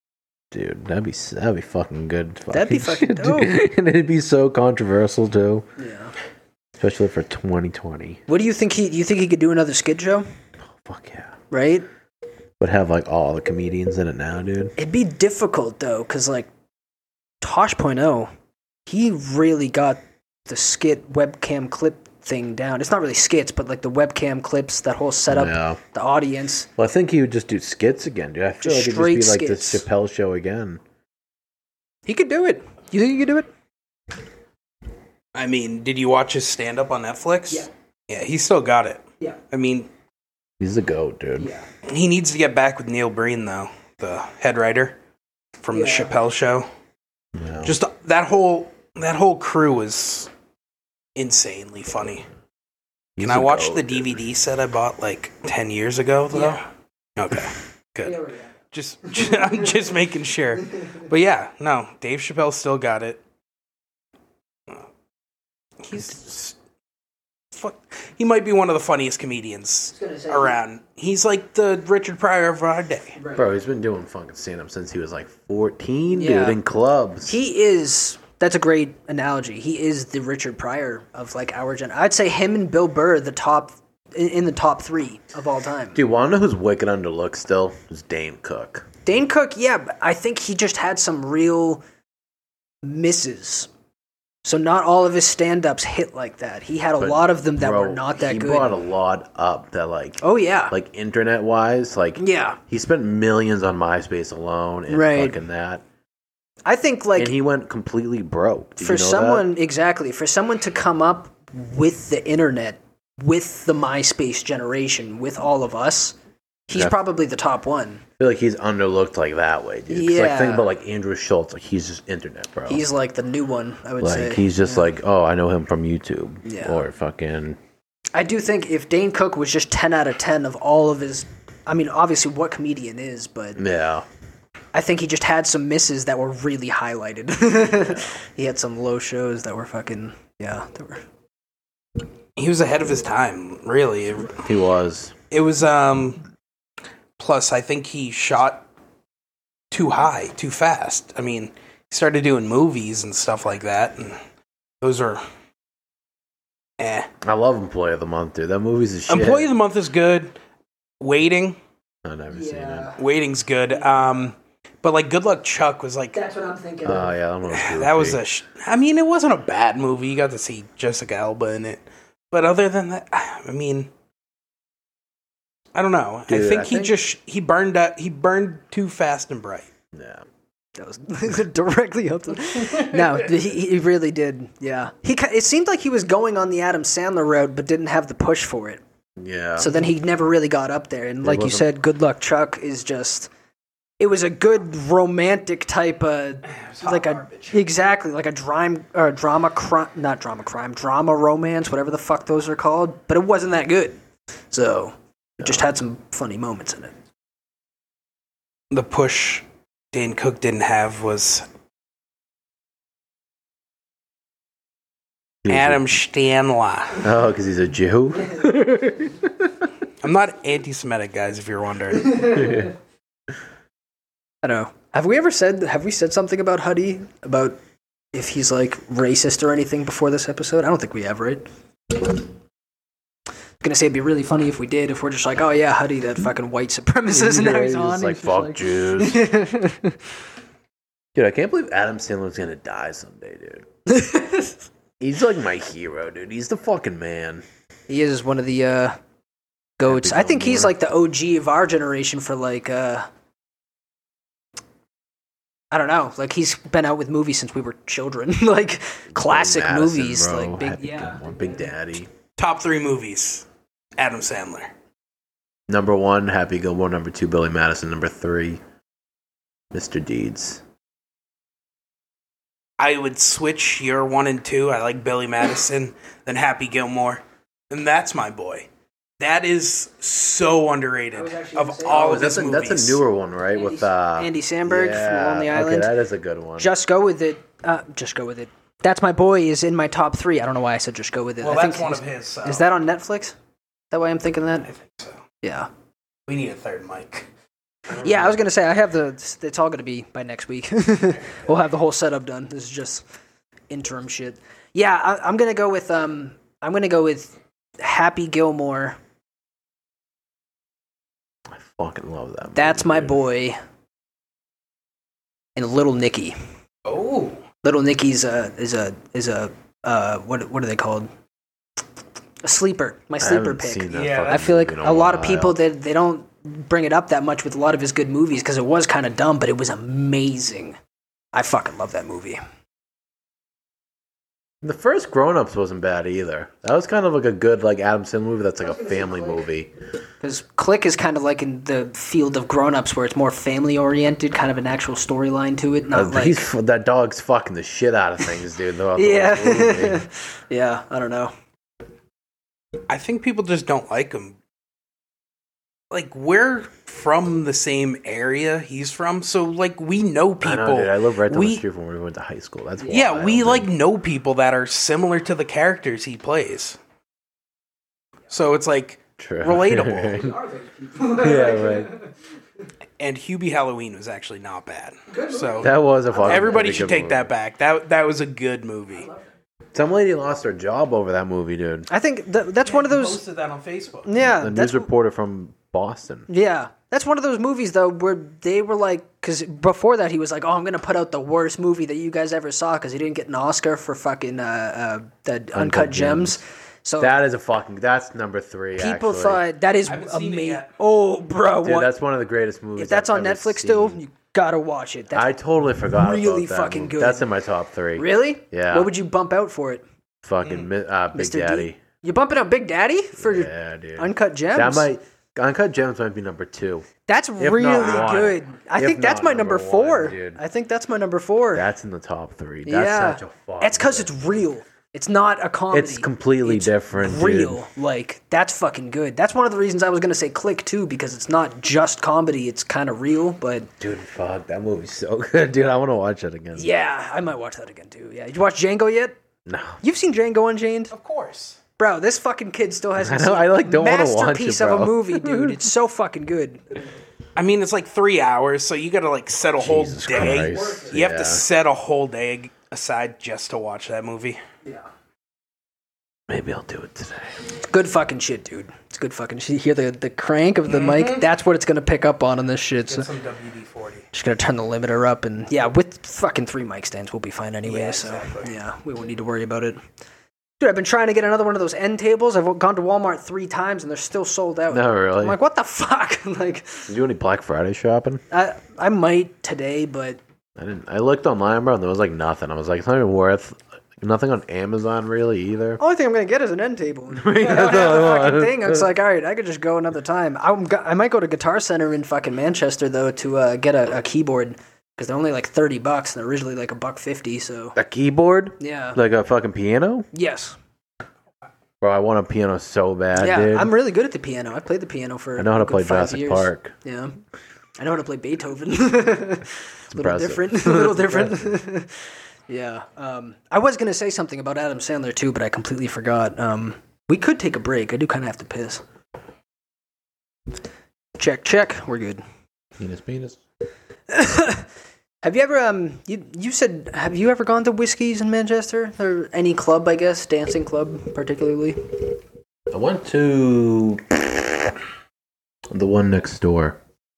Dude, that'd be that'd be fucking good. That'd be fucking shit, dude. dope. And it'd be so controversial too, Yeah. especially for twenty twenty. What do you think he? You think he could do another skid show? Fuck yeah. Right? Would have like all the comedians in it now, dude. It'd be difficult though, because like Tosh point oh, he really got the skit webcam clip thing down. It's not really skits, but like the webcam clips, that whole setup, Yeah. the audience. Well, I think he would just do skits again, dude. I feel Just like it'd just be straight like the skits. Chappelle show again. He could do it. You think he could do it? I mean, did you watch his stand up on Netflix? Yeah. Yeah, he still got it. Yeah. I mean, He's the goat, dude. Yeah. he needs to get back with Neil Breen, though, the head writer from the Yeah. Chappelle show. Yeah. Just that whole that whole crew was insanely funny. He's Can I a watch goat, the dude. D V D set I bought like ten years ago, though? Yeah. Okay, good. Just, I'm just making sure. But yeah, no, Dave Chappelle still got it. He's fuck. He might be one of the funniest comedians around. He's like the Richard Pryor of our day. Bro, he's been doing fucking stand up since he was like fourteen, Yeah. dude, in clubs. He is. That's a great analogy. He is the Richard Pryor of like our gen. I'd say him and Bill Burr the top in, in the top three of all time. Dude, wanna know who's wicked underlooked still? Is Dane Cook. Dane Cook, yeah, but I think he just had some real misses. So not all of his stand-ups hit like that. He had a But, lot of them that bro, were not that he good. brought a lot up that like Oh yeah, like internet wise, like yeah. he spent millions on MySpace alone and Right. fucking that. I think like and he went completely broke. Did for you know someone exactly for someone to come up with the internet, with the MySpace generation, with all of us, He's Yeah. probably the top one. I feel like he's underlooked like that way, dude. 'Cause, like Yeah. think about like Andrew Schultz, like he's just internet, bro. He's like the new one, I would like say. he's just Yeah. like, oh, I know him from YouTube, Yeah. or fucking. I do think if Dane Cook was just ten out of ten of all of his, I mean, obviously what comedian is, but Yeah, I think he just had some misses that were really highlighted. He had some low shows that were fucking, yeah, that were. He was ahead of his time, really. It, he was. it was, um, plus, I think he shot too high, too fast. I mean, he started doing movies and stuff like that, and those are, eh. I love Employee of the Month, dude. That movie's a shit. Employee of the Month is good. Waiting, I've never seen it. Waiting's good. Um, but like Good Luck Chuck was like, That's what I'm thinking. Oh yeah, I don't know. that was a. Sh- I mean, it wasn't a bad movie. You got to see Jessica Alba in it, but other than that, I mean, I don't know. Dude, I think I he think- just he burned up. He burned too fast and bright. yeah. That was directly up to. No, he, he really did. Yeah, he. ki- It seemed like he was going on the Adam Sandler route, but didn't have the push for it. Yeah. So then he never really got up there. And like you wasn't- said, Good Luck Chuck is just. It was a good romantic type of, like a exactly like a drama or drama crime, not drama crime, drama romance, whatever the fuck those are called. But it wasn't that good. So it just had some funny moments in it. The push Dane Cook didn't have was He was Adam Stanley. a- oh, because he's a Jew. I'm not anti-Semitic, guys. If you're wondering, I don't know. Have we ever said have we said something about Huddy about if he's like racist or anything before this episode? I don't think we have, right? I'm gonna say it'd be really funny if we did. If we're just like, oh yeah, Huddy, that fucking white supremacist, and now he's He's on. like He's fuck just Jews. Dude, I can't believe Adam Sandler's gonna die someday, dude. He's like my hero, dude. He's the fucking man. He is one of the uh, goats. Happy I think he's Gilmore. like the O G of our generation for like. Uh, I don't know. Like he's been out with movies since we were children, like classic Madison, movies, bro. like big, Happy yeah. Gilmore, Big Daddy. top three movies: Adam Sandler. Number one, Happy Gilmore. Number two, Billy Madison. Number three, Mister Deeds. I would switch your one and two. I like Billy Madison, then Happy Gilmore, and that's my boy. That is so underrated. I was actually Of gonna say- all Oh, of his that's a, movies. that's a newer one, right? Andy, With uh, Andy Samberg yeah, from Lonely okay, Island. that is a good one. Just Go With It. Uh, just Go With It. That's My Boy is in my top three. I don't know why I said Just Go With It. Well, I that's think one is, of his. So Is that on Netflix? That way I'm thinking that? I think so. Yeah. We need a third mic. Yeah, I was going to say, I have the. It's all going to be by next week. We'll have the whole setup done. This is just interim shit. Yeah, I, I'm going to go with. um. I'm going to go with Happy Gilmore. I fucking love that movie, That's My dude. Boy. And Little Nicky. Oh, Little Nicky's a is a is a uh what what are they called? A sleeper. My I sleeper haven't pick. seen that Yeah, fucking I feel like movie in a lot of while. people that they don't bring it up that much with a lot of his good movies because it was kind of dumb, but it was amazing. I fucking love that movie. The first Grown Ups wasn't bad either. That was kind of like a good like Adam Sandler movie. That's like a family movie. Because Click is kind of like in the field of grown-ups where it's more family-oriented, kind of an actual storyline to it, not Uh, like... he's, that dog's fucking the shit out of things, dude. throughout the whole Yeah. movie. Yeah, I don't know. I think people just don't like him. Like, we're from the same area he's from, so like we know people. I know, dude. I lived right down we, the street from where we went to high school. That's yeah, wild, we dude. like know people that are similar to the characters he plays. So it's like True. relatable. Yeah, right. And Hubie Halloween was actually not bad. So That was a fucking everybody pretty should good take movie. that back. That that was a good movie. Some lady lost her job over that movie, dude. I think th- that's one of those... Posted that on Facebook. Yeah, The that's news reporter from Boston. Yeah, that's one of those movies though where they were like, because before that he was like, "Oh, I'm gonna put out the worst movie that you guys ever saw," because he didn't get an Oscar for fucking uh, uh, the Uncut, Uncut Gems. Gems. So That is a fucking. That's number three. people actually. thought that is I haven't seen it amazing. yet. Oh, bro, Dude, what? that's one of the greatest movies. If that's I've on ever Netflix still, seen. you gotta watch it. That's I totally forgot really about that fucking movie. good. That's in my top three. really. Yeah. What would you bump out for it, Fucking mi- uh, Big Mister D? Daddy. You bumping out Big Daddy for Yeah, dude. Uncut Gems? That might Uncut Gems might be number two. That's If really not one. good. I If think that's not my number number, one, four. dude. I think that's my number four. That's in the top three. That's yeah, such a fucking it's because good- it's real. It's not a comedy. It's completely It's different, dude. real. Like that's fucking good. That's one of the reasons I was gonna say Click too, because it's not just comedy. It's kind of real, but Dude, fuck, that movie's so good, dude. I want to watch it again. yeah, I might watch that again too. Yeah, did you watch Django yet? No. You've seen Django Unchained? Of course. Bro, this fucking kid still hasn't I know, seen I, like, don't wanna watch it, masterpiece of a bro. movie, dude. It's so fucking good. I mean, it's like three hours, so you got to like set a whole Jesus day. Christ. You have Yeah. to set a whole day aside just to watch that movie. Yeah. Maybe I'll do it today. It's good fucking shit, dude. It's good fucking shit. You hear the, the crank of the mic? That's what it's gonna pick up on in this shit. So Some W D forty. just gonna turn the limiter up, and yeah, with fucking three mic stands, we'll be fine anyway. Yeah, so exactly. yeah, we won't need to worry about it. Dude, I've been trying to get another one of those end tables. I've gone to Walmart three times, and they're still sold out. No, really? I'm like, what the fuck? like, Did you do any Black Friday shopping? I I might today, but I didn't. I looked online, bro, and there was like nothing. I was like, it's not even worth. Nothing on Amazon really either. only thing I'm gonna get is an end table. I don't That's have all I the want. fucking thing. I was like, all right, I could just go another time. I'm go- I might go to Guitar Center in fucking Manchester though to uh, get a, a keyboard because they're only like thirty bucks and they're originally like a buck fifty. So A keyboard, yeah, like a fucking piano, yes, bro. I want a piano so bad, yeah. dude. I'm really good at the piano. I've played the piano for I know how to a good play five Jurassic years. Park. Yeah, I know how to play Beethoven. a little impressive. different. a little different. Yeah. Um, I was gonna say something about Adam Sandler too, but I completely forgot. Um, we could take a break. I do kind of have to piss. Check, check. We're good. Penis, penis. Have you ever um you you said have you ever gone to Whiskey's in Manchester or any club, I guess, dancing club particularly? I went to the one next door,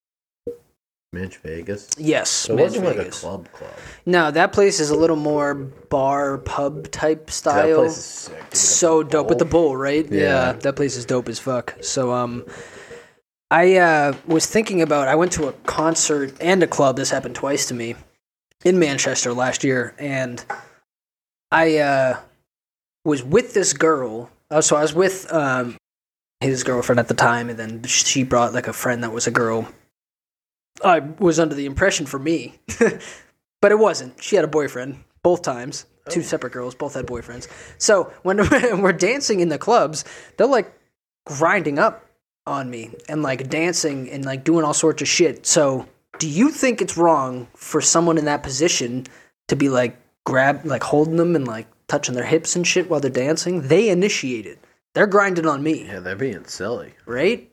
Manch Vegas. Yes, So it Manch wasn't like a Vegas. club club. No, that place is a little more bar pub type That style. place is sick. dude. So With the dope with the bowl. bull, right? Yeah. Yeah. that place is dope as fuck. So um I uh was thinking about I went to a concert and a club, this happened twice to me, in Manchester last year, and I uh was with this girl. Uh, so I was with um his girlfriend at the time, and then she brought like a friend that was a girl. I was under the impression for me, but it wasn't. She had a boyfriend both times. Two separate girls, both had boyfriends. So when we're dancing in the clubs, they're like grinding up on me and like dancing and like doing all sorts of shit. So do you think it's wrong for someone in that position to be like grab, like holding them and like touching their hips and shit while they're dancing? They initiate it. They're grinding on me, Yeah, they're being silly. right?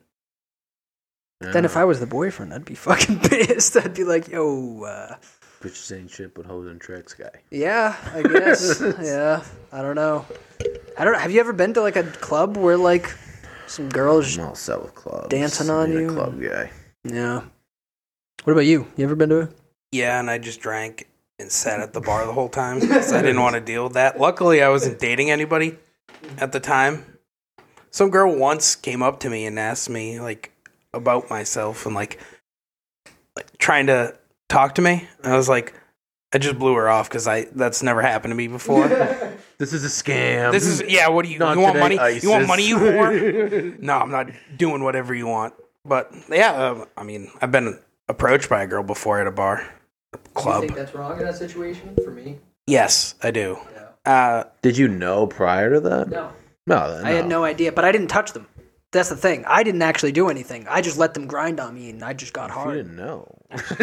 Then if I was the boyfriend, I'd be fucking pissed. I'd be like, yo, uh, bitches ain't shit but hoes and tricks, guy. yeah, I guess. yeah, I don't know. I don't. Have you ever been to like a club where like some girls? I'm all set with clubs. Dancing on I ain't you? a club guy. Yeah. What about you? You ever been to a? Yeah, and I just drank and sat at the bar the whole time because I didn't want to deal with that. Luckily, I wasn't dating anybody at the time. Some girl once came up to me and asked me like about myself and like, like trying to talk to me. I was like, I just blew her off because I that's never happened to me before. This is a scam. This is yeah. What do you Not you want today, money? ISIS. You want money, you whore? No, I'm not doing whatever you want. But yeah, uh, I mean, I've been approached by a girl before at a bar, club. You think that's wrong in that situation? For me, Yes, I do. yeah. Uh, Did you know prior to that? No, No, then I had no idea, but I didn't touch them. That's the thing. I didn't actually do anything. I just let them grind on me, and I just got You hard. didn't know.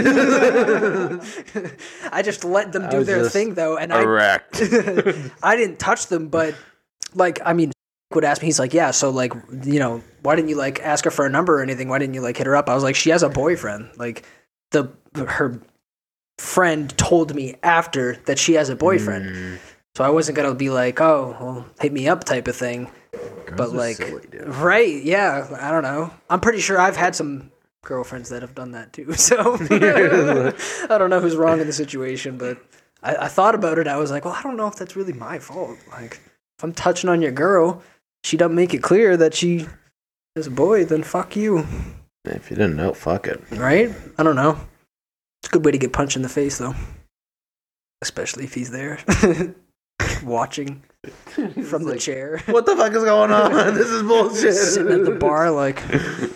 I just let them I do was their just thing, though, and I Erect. I didn't touch them, but like, I mean, would ask me, he's like, yeah, so like, you know, why didn't you like ask her for a number or anything? Why didn't you like hit her up? I was like, she has a boyfriend. Like, the her friend told me after that she has a boyfriend, Mm, so I wasn't gonna be like, oh, well, hit me up type of thing. girls But are like, silly, dude. right? Yeah, I don't know. I'm pretty sure I've had some girlfriends that have done that too. So I don't know who's wrong in the situation, but I, I thought about it. I was like, well, I don't know if that's really my fault. Like, if I'm touching on your girl, she doesn't make it clear that she is a boy, then fuck you, If you didn't know, fuck it. right? I don't know. It's a good way to get punched in the face, though, especially if he's there watching from the chair. What the fuck is going on? This is bullshit. Sitting at the bar, like,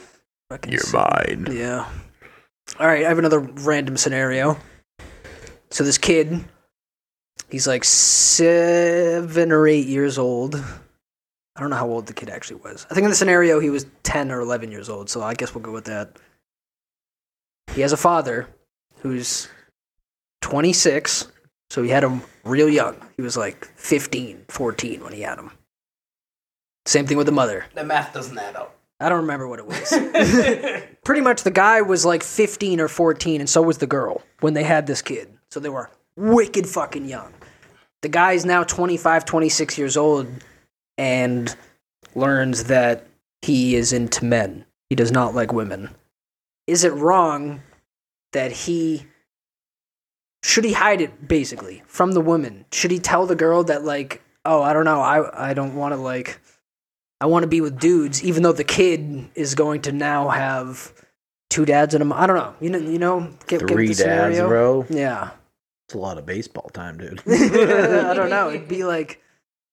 Fucking You're insane. mine. Yeah. All right, I have another random scenario. So this kid, he's like seven or eight years old. I don't know how old the kid actually was. I think in the scenario he was ten or eleven years old, so I guess we'll go with that. He has a father who's twenty-six, so he had him real young. He was like fifteen, fourteen when he had him. Same thing with the mother. The math doesn't add up. I don't remember what it was. Pretty much the guy was like fifteen or fourteen, and so was the girl when they had this kid. So they were wicked fucking young. The guy's now twenty-five, twenty-six years old and learns that he is into men. He does not like women. Is it wrong that he... Should he hide it, basically, from the woman? Should he tell the girl that, like, oh, I don't know, I, I don't want to, like... I want to be with dudes, even though the kid is going to now have two dads and him. I don't know. You know, you know, get, Three get the dads, scenario? bro. Yeah. It's a lot of baseball time, dude. I don't know. It'd be like,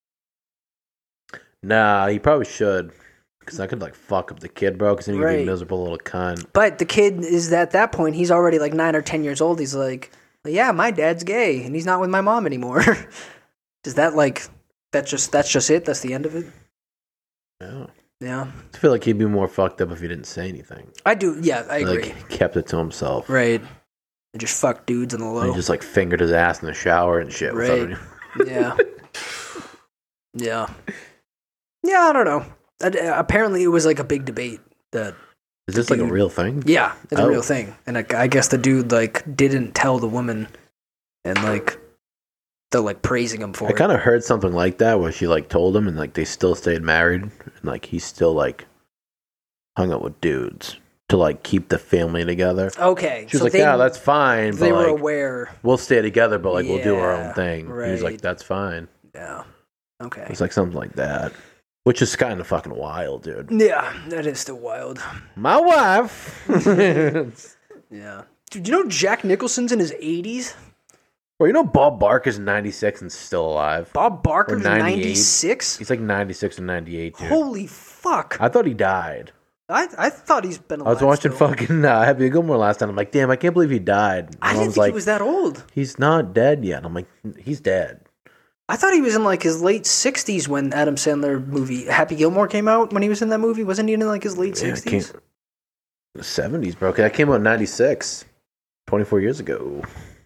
Nah, he probably should. Because I could, like, fuck up the kid, bro. Because then he'd be Right. a miserable little cunt. but the kid is at that point. He's already like nine or ten years old. He's like, yeah, my dad's gay, and he's not with my mom anymore. Does that like that just that's just it? That's the end of it. Yeah. Yeah, I feel like he'd be more fucked up if he didn't say anything. I do. Yeah, I agree. Like, he kept it to himself. Right. And just fuck dudes on the And low. he just, like, fingered his ass in the shower and shit. Right. without any- Yeah. Yeah. Yeah, I don't know. Uh, apparently, it was like a big debate. That Is this, like, a Dude. real thing? yeah, it's Oh. a real thing, and I, I guess the dude like didn't tell the woman, and like they're like praising him for I it. kind of heard something like that where she, like, told him and, like, they still stayed married. And, like, he still, like, hung out with dudes to, like, keep the family together. Okay, She was so like, they, yeah, that's fine, they but, were like, aware. we'll stay together, but, like, we'll do our Yeah, own thing. He was right. like, that's fine. Yeah. Okay. It's like something like that. Which is kind of fucking wild, dude. Yeah, that is still wild. My wife. Well, Yeah. Dude, you know Jack Nicholson's in his eighties? you know Bob Barker's ninety-six and still alive. Bob Barker's ninety-eight. ninety-six? He's like ninety-six and ninety-eight, dude. Holy fuck. I thought he died. I I thought he's been I alive was watching still. fucking uh, Happy Gilmore last night. I'm like, damn, I can't believe he died. I My didn't mom's think like, he was that old. he's not dead yet. I'm like, he's dead. I thought he was in like his late sixties when Adam Sandler movie Happy Gilmore came out. When he was in that movie, wasn't he in like his late Yeah, I sixties? can't- The seventies, bro. That came out in ninety-six. twenty-four years ago.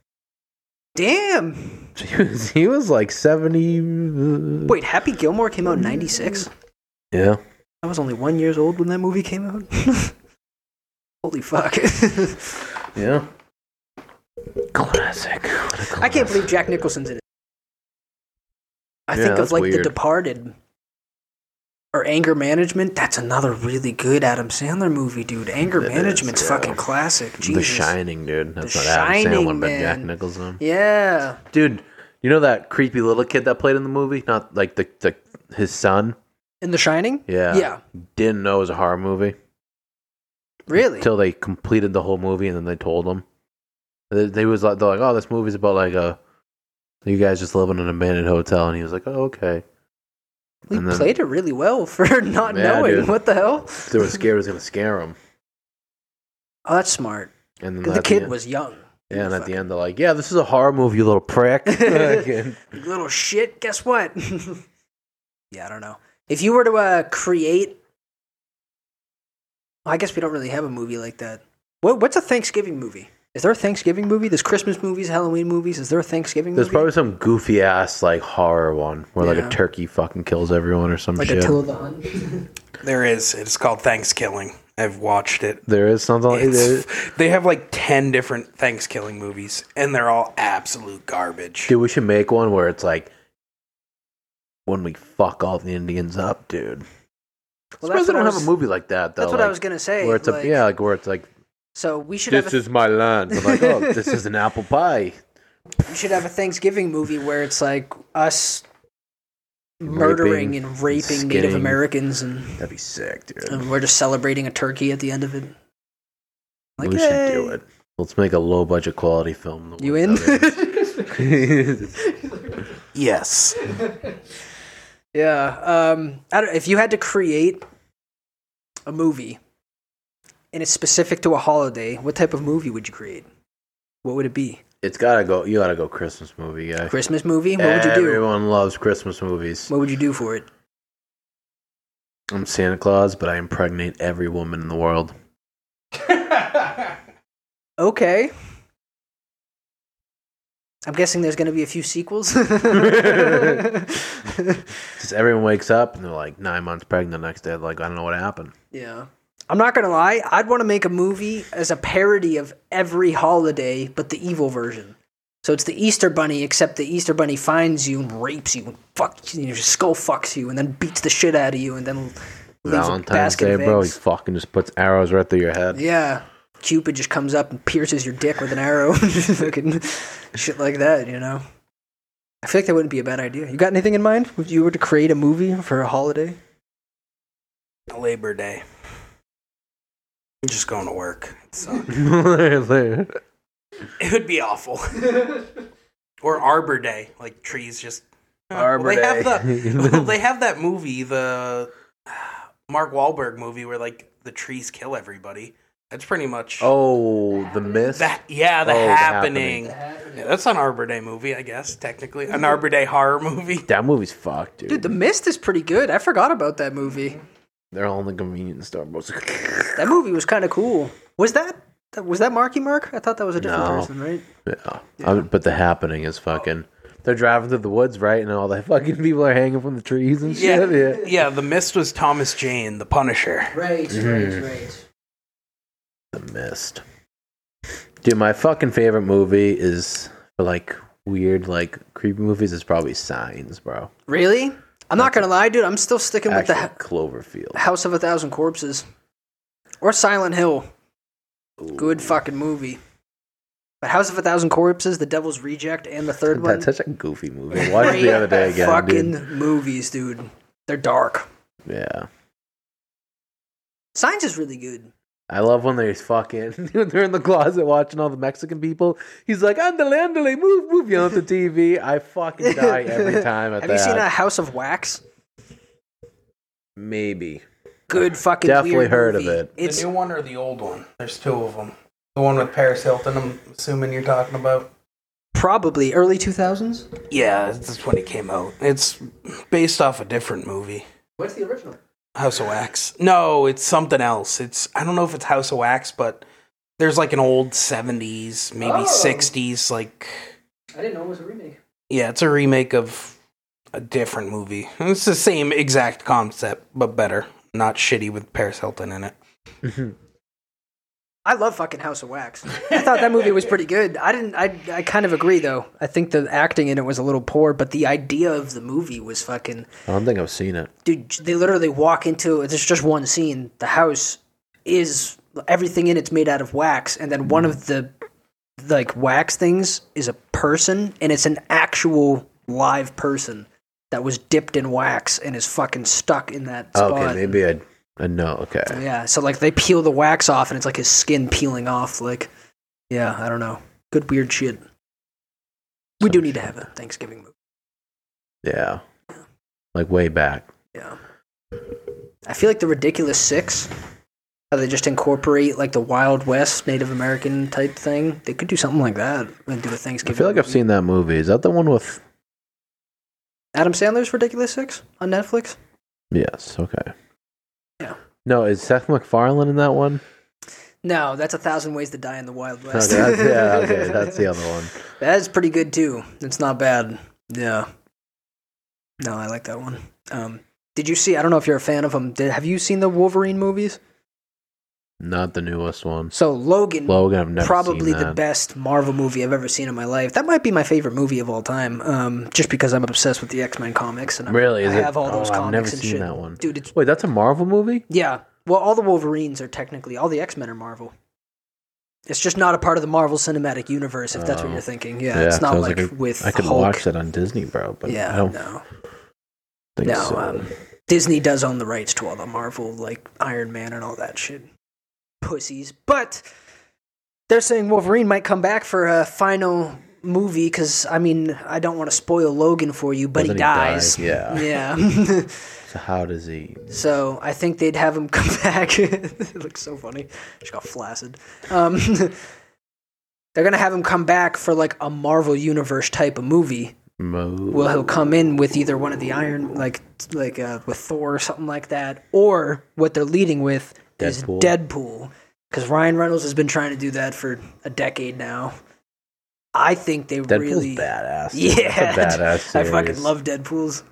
Damn. He was, he was like seventy. uh, Wait, Happy Gilmore came out in ninety-six? Yeah. I was only one years old when that movie came out. Holy fuck! Yeah. Classic. What a I can't classic. believe Jack Nicholson's in it. I Yeah, think of that's like The weird. Departed or Anger Management. That's another really good Adam Sandler movie, dude. Anger It is, Management's yeah. fucking classic. Jesus. The Shining, dude. That's The not Adam Shining, Sandler, but Jack man. Nicholson. Yeah. Dude, you know that creepy little kid that played in the movie? Not like the, the his son? In The Shining? Yeah. Yeah. Didn't know it was a horror movie. Really? Until they completed the whole movie and then they told him. They, they was like, they're like, oh, this movie's about like a, you guys just live in an abandoned hotel. And he was like, oh, okay. We And then- played it really well for not Yeah, knowing. dude. What the hell? They were scared it was going to scare him. Oh, that's smart. And then 'Cause the at kid end- was young. Yeah, and at the end they're like, yeah, this is a horror movie, you little prick. You little shit. Guess what? Yeah, I don't know. If you were to uh, create, I guess we don't really have a movie like that. What, what's a Thanksgiving movie? Is there a Thanksgiving movie? There's Christmas movies, Halloween movies. Is there a Thanksgiving There's movie? probably some goofy ass like horror one where like Yeah. a turkey fucking kills everyone or some like shit. Attila the Hun. There is. It's called Thanksgiving. I've watched it. There is something like It's, that. they have like ten different Thanksgiving movies, and they're all absolute garbage. Dude, we should make one where it's like when we fuck all the Indians up, dude. Well, Well, that's they what I don't have was- a movie like that though. That's what I like, was gonna say. Where it's like, a yeah, like where it's like So we should this have a, is my land. I'm like, oh, this is an apple pie. we should have a Thanksgiving movie where it's like us murdering Raping, and raping Native skinning. Americans, and, That'd be sick, dude. and we're just celebrating a turkey at the end of it. Like, we yay. should do it. Let's make a low budget quality film. You in? Yes. Yeah. Um, I don't, if you had to create a movie and it's specific to a holiday, what type of movie would you create? What would it be? It's gotta go. You gotta go Christmas movie, guy. Christmas movie? What would you do? Everyone loves Christmas movies. What would you do for it? I'm Santa Claus, but I impregnate every woman in the world. Okay. I'm guessing there's going to be a few sequels. Just everyone wakes up and they're like nine months pregnant. The next day, like, I don't know what happened. Yeah. I'm not going to lie. I'd want to make a movie as a parody of every holiday, but the evil version. So it's the Easter Bunny, except the Easter Bunny finds you and rapes you and fucks you, your skull fucks you, and then beats the shit out of you, and then leaves a Valentine's basket Day, of bro, he eggs. fucking just puts arrows right through your head. Yeah. Cupid just comes up and pierces your dick with an arrow. Fucking shit like that, you know? I feel like that wouldn't be a bad idea. You got anything in mind? If you were to create a movie for a holiday? Labor Day. I'm just going to work. It sucks. It would be awful. Or Arbor Day, like trees just. Arbor well, they Day. have the. Well, they have that movie, the Mark Wahlberg movie, where like the trees kill everybody. That's pretty much. Oh, The Mist? That, yeah, the Oh, The happening. Happening. Yeah, that's an Arbor Day movie, I guess. Technically, an Arbor Day horror movie. That movie's fucked, dude. Dude, The Mist is pretty good. I forgot about that movie. They're all in the convenience store, bro. That movie was kind of cool. Was that was that Marky Mark? I thought that was a different No. person, right? Yeah. Um, but The Happening is fucking. They're driving through the woods, right? And all the fucking people are hanging from the trees and Yeah, shit. Yeah. yeah. The Mist was Thomas Jane, the Punisher. Right, Mhm. right. The Mist. Dude, my fucking favorite movie is for like weird, like creepy movies is probably Signs, bro. Really? I'm not gonna lie, dude. I'm still sticking with the Actual ha- Cloverfield. House of a Thousand Corpses or Silent Hill. Good fucking movie. But House of a Thousand Corpses, The Devil's Reject, and the third one. That's such a goofy movie. I watched it the other day again, fucking dude. movies, dude. They're dark. Yeah. Signs is really good. I love when they're fucking, they're in the closet watching all the Mexican people. He's like, andale, andale, move, move, yelling at the T V. I fucking die every time at Have that. you seen a House of Wax? Maybe. Good fucking Definitely weird heard of movie. it. It's The new one or the old one? There's two of them. The one with Paris Hilton, I'm assuming you're talking about. probably early two thousands. Yeah, that's when it came out. It's based off a different movie. What's the original? House of Wax. No, it's something else. It's I don't know if it's House of Wax, but there's like an old seventies, maybe Oh. sixties, like I didn't know it was a remake. yeah, it's a remake of a different movie. It's the same exact concept, but better. Not shitty with Paris Hilton in it. I love fucking House of Wax. I thought that movie was pretty good. I didn't. I I kind of agree though. I think the acting in it was a little poor, but the idea of the movie was fucking. I don't think I've seen it. Dude, they literally walk into. There's just one scene. The house is everything in it's made out of wax, and then one of the like wax things is a person, and it's an actual live person that was dipped in wax and is fucking stuck in that spot. Okay, maybe I, I know. Okay. Yeah, so like they peel the wax off and it's like his skin peeling off. Like, yeah, I don't know. Good weird shit. We do need to have a Thanksgiving movie. Yeah. Like way back. Yeah. I feel like the Ridiculous Six, how they just incorporate like the Wild West Native American type thing. They could do something like that and do a I Thanksgiving feel like I've movie. seen that movie. Is that the one with? Adam Sandler's Ridiculous Six on Netflix. Yes. Okay. Yeah. No, is Seth MacFarlane in that one? No, that's A Thousand Ways to Die in the Wild West. Okay, that's, yeah. Okay, that's the other one. That's pretty good too. It's not bad. Yeah. No, I like that one. Um, did you see? I don't know if you're a fan of them. Did, have you seen the Wolverine movies? Not the newest one. So Logan, Logan, I've never probably seen the that. best Marvel movie I've ever seen in my life. That might be my favorite movie of all time. Um, just because I'm obsessed with the X-Men comics and I'm, Really? Is I it? have all those Oh, I've comics never and seen shit. that one. Dude, it's Wait, that's a Marvel movie? yeah. Well, all the Wolverines are technically all the X-Men are Marvel. It's just not a part of the Marvel Cinematic Universe, if that's what Oh. you're thinking. Yeah, it's not sounds like, a- with I could Hulk. watch that on Disney, bro, but Yeah, I don't no. think No, so. um, Disney does own the rights to all the Marvel, like Iron Man and all that shit. Pussies. But they're saying Wolverine might come back for a final movie because I mean I don't want to spoil Logan for you, but Doesn't he he die? dies. Yeah. Yeah. So how does he? So I think they'd have him come back. It looks so funny. Just got flaccid. Um, they're gonna have him come back for like a Marvel Universe type of movie. Mo- Well, he'll come in with either one of the Iron, like like uh, with Thor or something like that, or what they're leading with Deadpool. is Deadpool, because Ryan Reynolds has been trying to do that for a decade now. I think they Deadpool's really, badass. yeah, That's a badass I series. fucking love Deadpool's.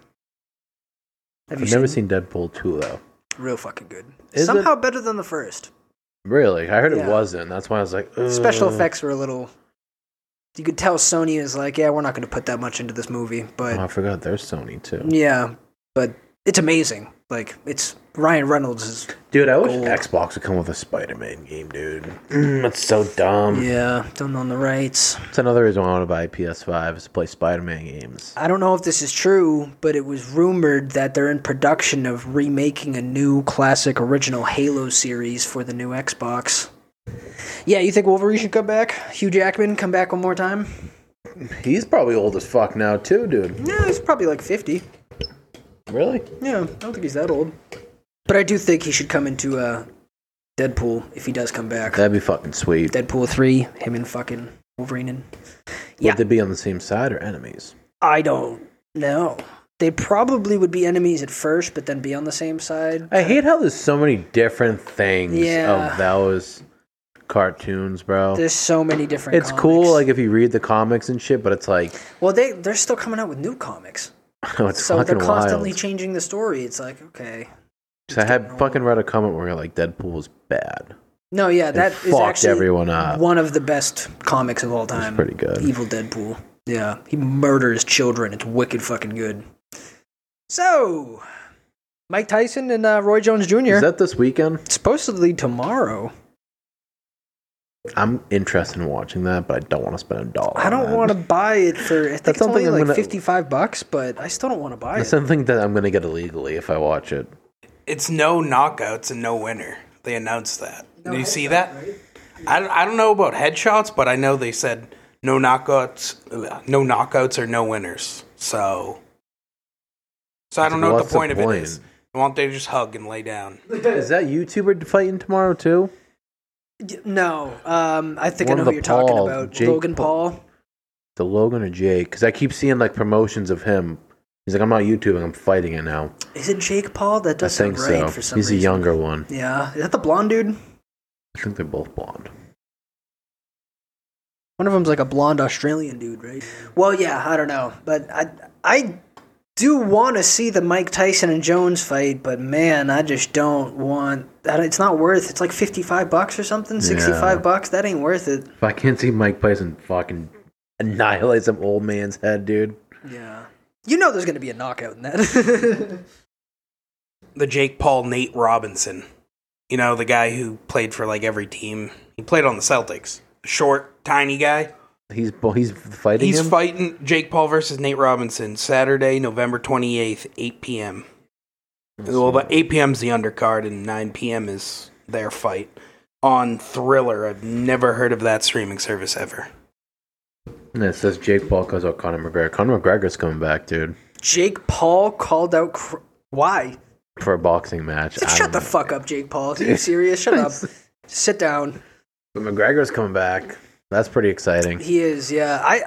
Have I've you never seen Deadpool two though. Real fucking good. Is Somehow it? better than the first. Really? I heard Yeah. it wasn't. That's why I was like, Ugh. Special effects were a little. You could tell Sony is like, yeah, we're not going to put that much into this movie, but Oh, I forgot there's Sony too. yeah, but it's amazing. Like it's Ryan Reynolds is. Dude, I wish Gold. Xbox would come with a Spider-Man game, dude. Mm, that's so dumb. Yeah, don't own the rights. It's another reason why I want to buy a P S five is to play Spider-Man games. I don't know if this is true, but it was rumored that they're in production of remaking a new classic original Halo series for the new Xbox. Yeah, you think Wolverine should come back? Hugh Jackman come back one more time? He's probably old as fuck now too, dude. Yeah, he's probably like fifty. Really? Yeah, I don't think he's that old. But I do think he should come into uh, Deadpool if he does come back. That'd be fucking sweet. Deadpool three, him and fucking Wolverine. And yeah. Would they be on the same side or enemies? I don't know. They probably would be enemies at first, but then be on the same side. I hate how there's so many different things Yeah. of those cartoons, bro. There's so many different It's comics. cool, like if you read the comics and shit, but it's like, Well, they, they're still coming out with new comics. oh, it's So fucking they're constantly wild. changing the story. It's like, okay. So I had fucking read a comment where like Deadpool was bad. No, yeah, It that is fucked actually everyone up. one of the best comics of all time. pretty good. Evil Deadpool. Yeah, he murders children. It's wicked fucking good. So, Mike Tyson and uh, Roy Jones Junior Is that this weekend? supposedly tomorrow. I'm interested in watching that, but I don't want to spend a dollar. I don't want to buy it for. I think That's it's only something I'm like gonna- fifty-five bucks, but I still don't want to buy That's it. something that I'm gonna get illegally if I watch it. It's no knockouts and no winner. They announced that. Did you see that? I, don't- I don't know about headshots, but I know they said no knockouts, no knockouts or no winners. So, so I don't know what What's the point the of point? it is. Why don't they just hug and lay down? Is that YouTuber fighting tomorrow too? No, um, I think One I know of who the you're talking Paul- about. Jake Logan Paul. Paul. The Logan or Jake? Because I keep seeing like promotions of him. He's like, I'm not YouTubing, I'm fighting it now. Is it Jake Paul? That I does think sound right so. for some He's reason. a younger one. Yeah, is that the blonde dude? I think they're both blonde. One of them's like a blonde Australian dude, right? Well, yeah, I don't know, but I I do want to see the Mike Tyson and Jones fight, but man, I just don't want. That. It's not worth. It's like fifty-five bucks or something, sixty-five Yeah. bucks. That ain't worth it. If I can't see Mike Tyson fucking annihilate some old man's head, dude. Yeah, you know, there's gonna be a knockout in that. The Jake Paul Nate Robinson. You know, the guy who played for like every team. He played on the Celtics. Short, tiny guy. He's he's fighting He's him. fighting Jake Paul versus Nate Robinson Saturday, November twenty-eighth, eight p.m. Well, the eight p.m. is the undercard, and nine p.m. is their fight on Thriller. I've never heard of that streaming service ever. And it says Jake Paul calls out Conor McGregor. Conor McGregor's coming back, dude, Jake Paul called out. Cr- Why? for a boxing match. I Shut don't the know. fuck up, Jake Paul. Are you serious? Shut up. Sit down. But McGregor's coming back. That's pretty exciting. He is. Yeah, I.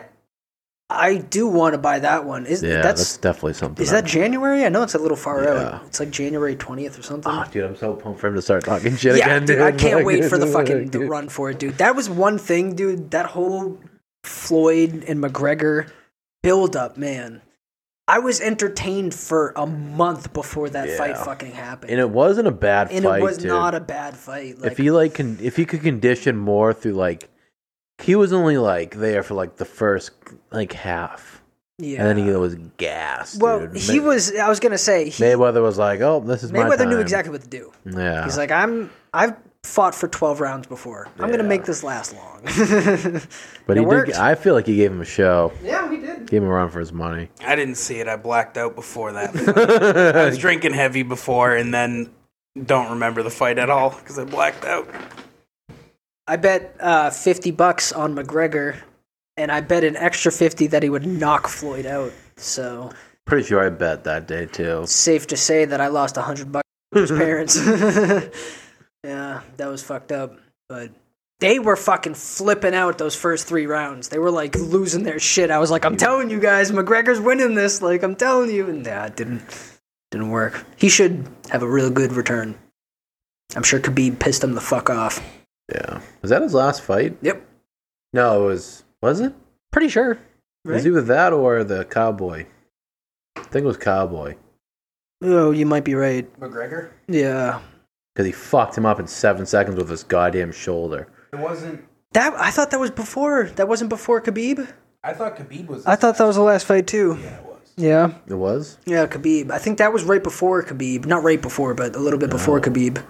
I do want to buy that one. Is Yeah, that's, that's, definitely something. is that January? I know it's a little far Yeah. out. It's like January twentieth or something. Oh, dude, I'm so pumped for him to start talking shit yeah, again, dude, dude. I can't Like, wait for the fucking the dude. run for it, dude. That was one thing, dude. That whole Floyd and McGregor build up, man. I was entertained for a month before that Yeah. fight fucking happened. And it wasn't a bad And fight, it was dude. not a bad fight. Like, if he like, can, if he could condition more through like, he was only like there for like the first like half, yeah. and then he was gassed. well, dude. he May- was. I was gonna say he, Mayweather was like, "Oh, this is my Mayweather time." knew exactly what to do. Yeah, He's like, I'm. I've fought for twelve rounds before. I'm gonna Yeah. make this last long. but it he worked. did. I feel like he gave him a show. Yeah, he did. Gave him a run for his money. I didn't see it. I blacked out before that. I was drinking heavy before, and then don't remember the fight at all because I blacked out. I bet uh, fifty bucks on McGregor and I bet an extra fifty that he would knock Floyd out. So Pretty sure I bet that day too. it's safe to say that I lost a hundred bucks to his parents. Yeah, that was fucked up. But they were fucking flipping out those first three rounds. They were like losing their shit. I was like, I'm telling you guys, McGregor's winning this. Like, I'm telling you. And yeah, it didn't didn't work. He should have a real good return. I'm sure Khabib pissed him the fuck off. Yeah. Was that his last fight? Yep. No, it was. Was it? Pretty sure. Right? Was he with that or the Cowboy? I think it was Cowboy. Oh, you might be right. McGregor? Yeah. Because he fucked him up in seven seconds with his goddamn shoulder. It wasn't. That I thought that was before. That wasn't before Khabib. I thought Khabib was. I thought that was the last fight too. Yeah, it was. Yeah. It was? Yeah, Khabib. I think that was right before Khabib. Not right before, but a little bit before No. Khabib.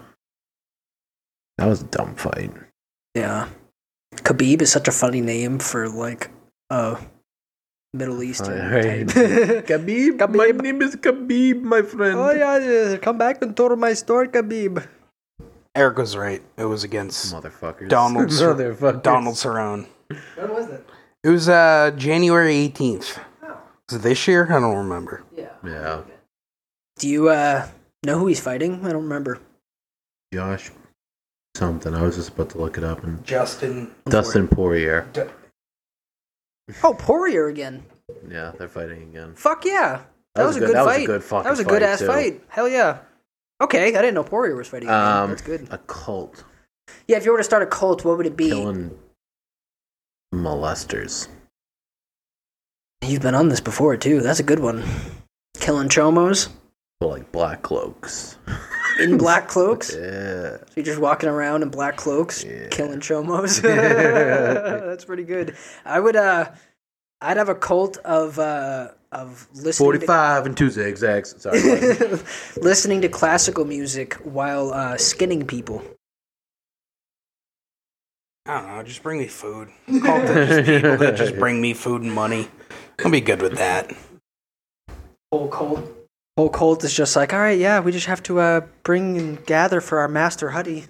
That was a dumb fight. Yeah. Khabib is such a funny name for like a Middle Eastern Right. type. Khabib, Khabib. my name is Khabib, my friend. Oh yeah, yeah, come back and tour my store, Khabib. Eric was right. It was against Motherfuckers. Donald Cer- Motherfuckers. Donald Cerrone. When was it? It was uh, January eighteenth. Was it this year? I don't remember. Yeah. Yeah. Do you uh know who he's fighting? I don't remember. Josh. Something. I was just about to look it up. And Justin. Dustin Poirier. D- Oh, Poirier again. Yeah, they're fighting again. Fuck yeah. That, was, a good, that was fight. a good fucking that was a good fight, ass too. fight. Hell yeah. Okay, I didn't know Poirier was fighting again. Um, That's good. A cult. Yeah, if you were to start a cult, what would it be? Killing molesters. You've been on this before too. That's a good one. Killing chomos So like black cloaks. in black cloaks. Yeah. So you're just walking around in black cloaks, Yeah. killing chomos. That's pretty good. I would. uh I'd have a cult of uh of listening. forty-five and two zigzags. Sorry. To, listening to classical music while uh, skinning people. I don't know. Just bring me food. Call it just people that just bring me food and money. I'll be good with that. Whole cult. Whole cult is just like, all right, yeah, we just have to uh, bring and gather for our master Huddy.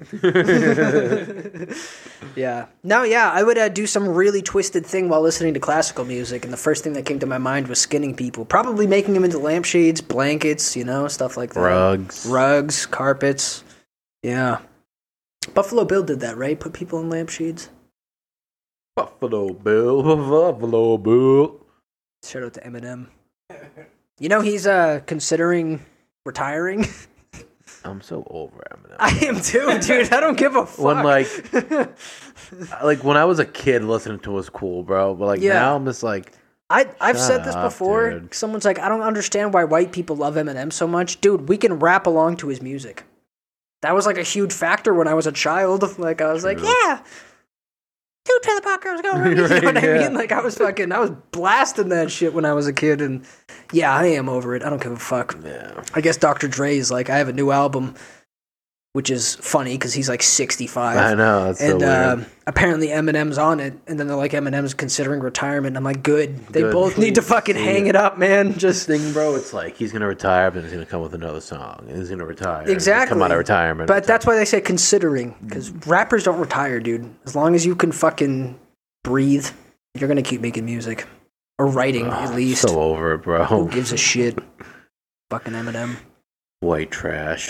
Yeah. No, yeah, I would uh, do some really twisted thing while listening to classical music, and the first thing that came to my mind was skinning people. Probably making them into lampshades, blankets, you know, stuff like that. Rugs. Rugs, carpets. Yeah. Buffalo Bill did that, right? Put people in lampshades. Buffalo Bill. Buffalo Bill. Shout out to Eminem. You know he's uh considering retiring. I'm so over Eminem. I am too, dude. I don't give a fuck. When like, like when I was a kid, listening to it was cool, bro. But like Yeah. now, I'm just like, I I've Shut said this up, before. dude. Someone's like, I don't understand why white people love Eminem so much, dude. We can rap along to his music. That was like a huge factor when I was a child. Like I was like, True. yeah. Two trailer park girls go. You know Right, what I yeah. mean? Like I was fucking, I was blasting that shit when I was a kid, and yeah, I am over it. I don't give a fuck. yeah. I guess Doctor Dre is like, I have a new album, which is funny because he's like sixty-five. I know. It's so And weird. uh, apparently Eminem's on it, and then they're like, Eminem's considering retirement. I'm like, good. They Good. both need to Please fucking see hang it. it up, man. Just thing, bro. It's like he's gonna retire, but he's gonna come with another song. And he's gonna retire. He's gonna Exactly. Come out of retirement. But that's why they say considering, because rappers don't retire, dude. As long as you can fucking breathe, you're gonna keep making music or writing Ugh, at least. So over it, Who bro. gives a shit? Fucking Eminem. White trash.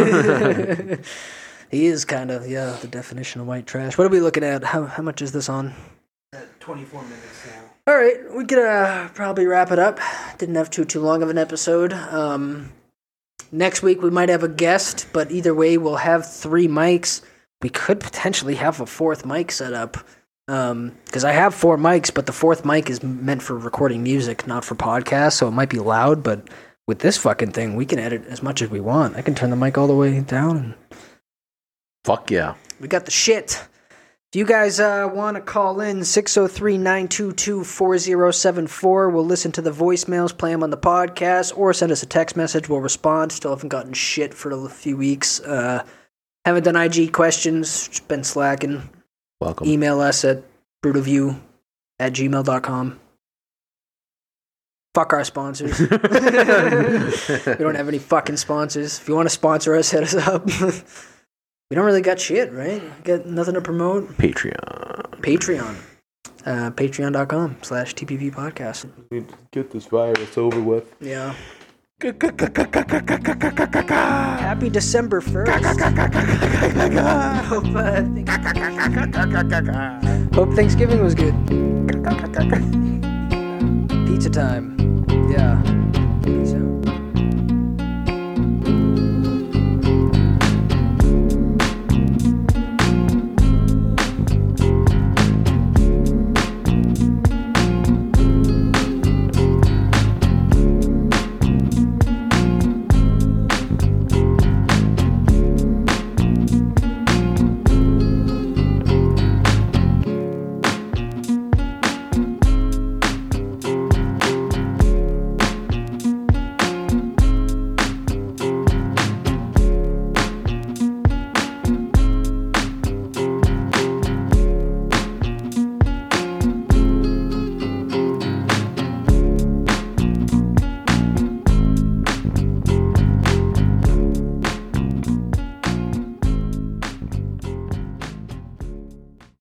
He is kind of, yeah, the definition of white trash. What are we looking at? How how much is this on? twenty-four minutes now. All right, we could uh, probably wrap it up. Didn't have too too long of an episode. Um, next week we might have a guest, but either way we'll have three mics. We could potentially have a fourth mic set up because I have four mics, but the fourth mic is meant for recording music, not for podcasts, so it might be loud. But with this fucking thing, we can edit as much as we want. I can turn the mic all the way down, and Fuck yeah. we got the shit. If you guys uh, want to call in, six oh three, nine two two, four oh seven four. We'll listen to the voicemails, play them on the podcast, or send us a text message. We'll respond. Still haven't gotten shit for a few weeks. Uh, haven't done I G questions. Just been slacking. Welcome. Email us at brutaview at gmail dot com. Fuck our sponsors. We don't have any fucking sponsors. If you want to sponsor us, hit us up. We don't really got shit, right? Got nothing to promote. Patreon. Patreon. Uh, Patreon.com slash TPP podcast. We need to get this virus over with. Yeah. Happy December first. Hope, uh, things- Hope Thanksgiving was good. Pizza time. Yeah. Peace out.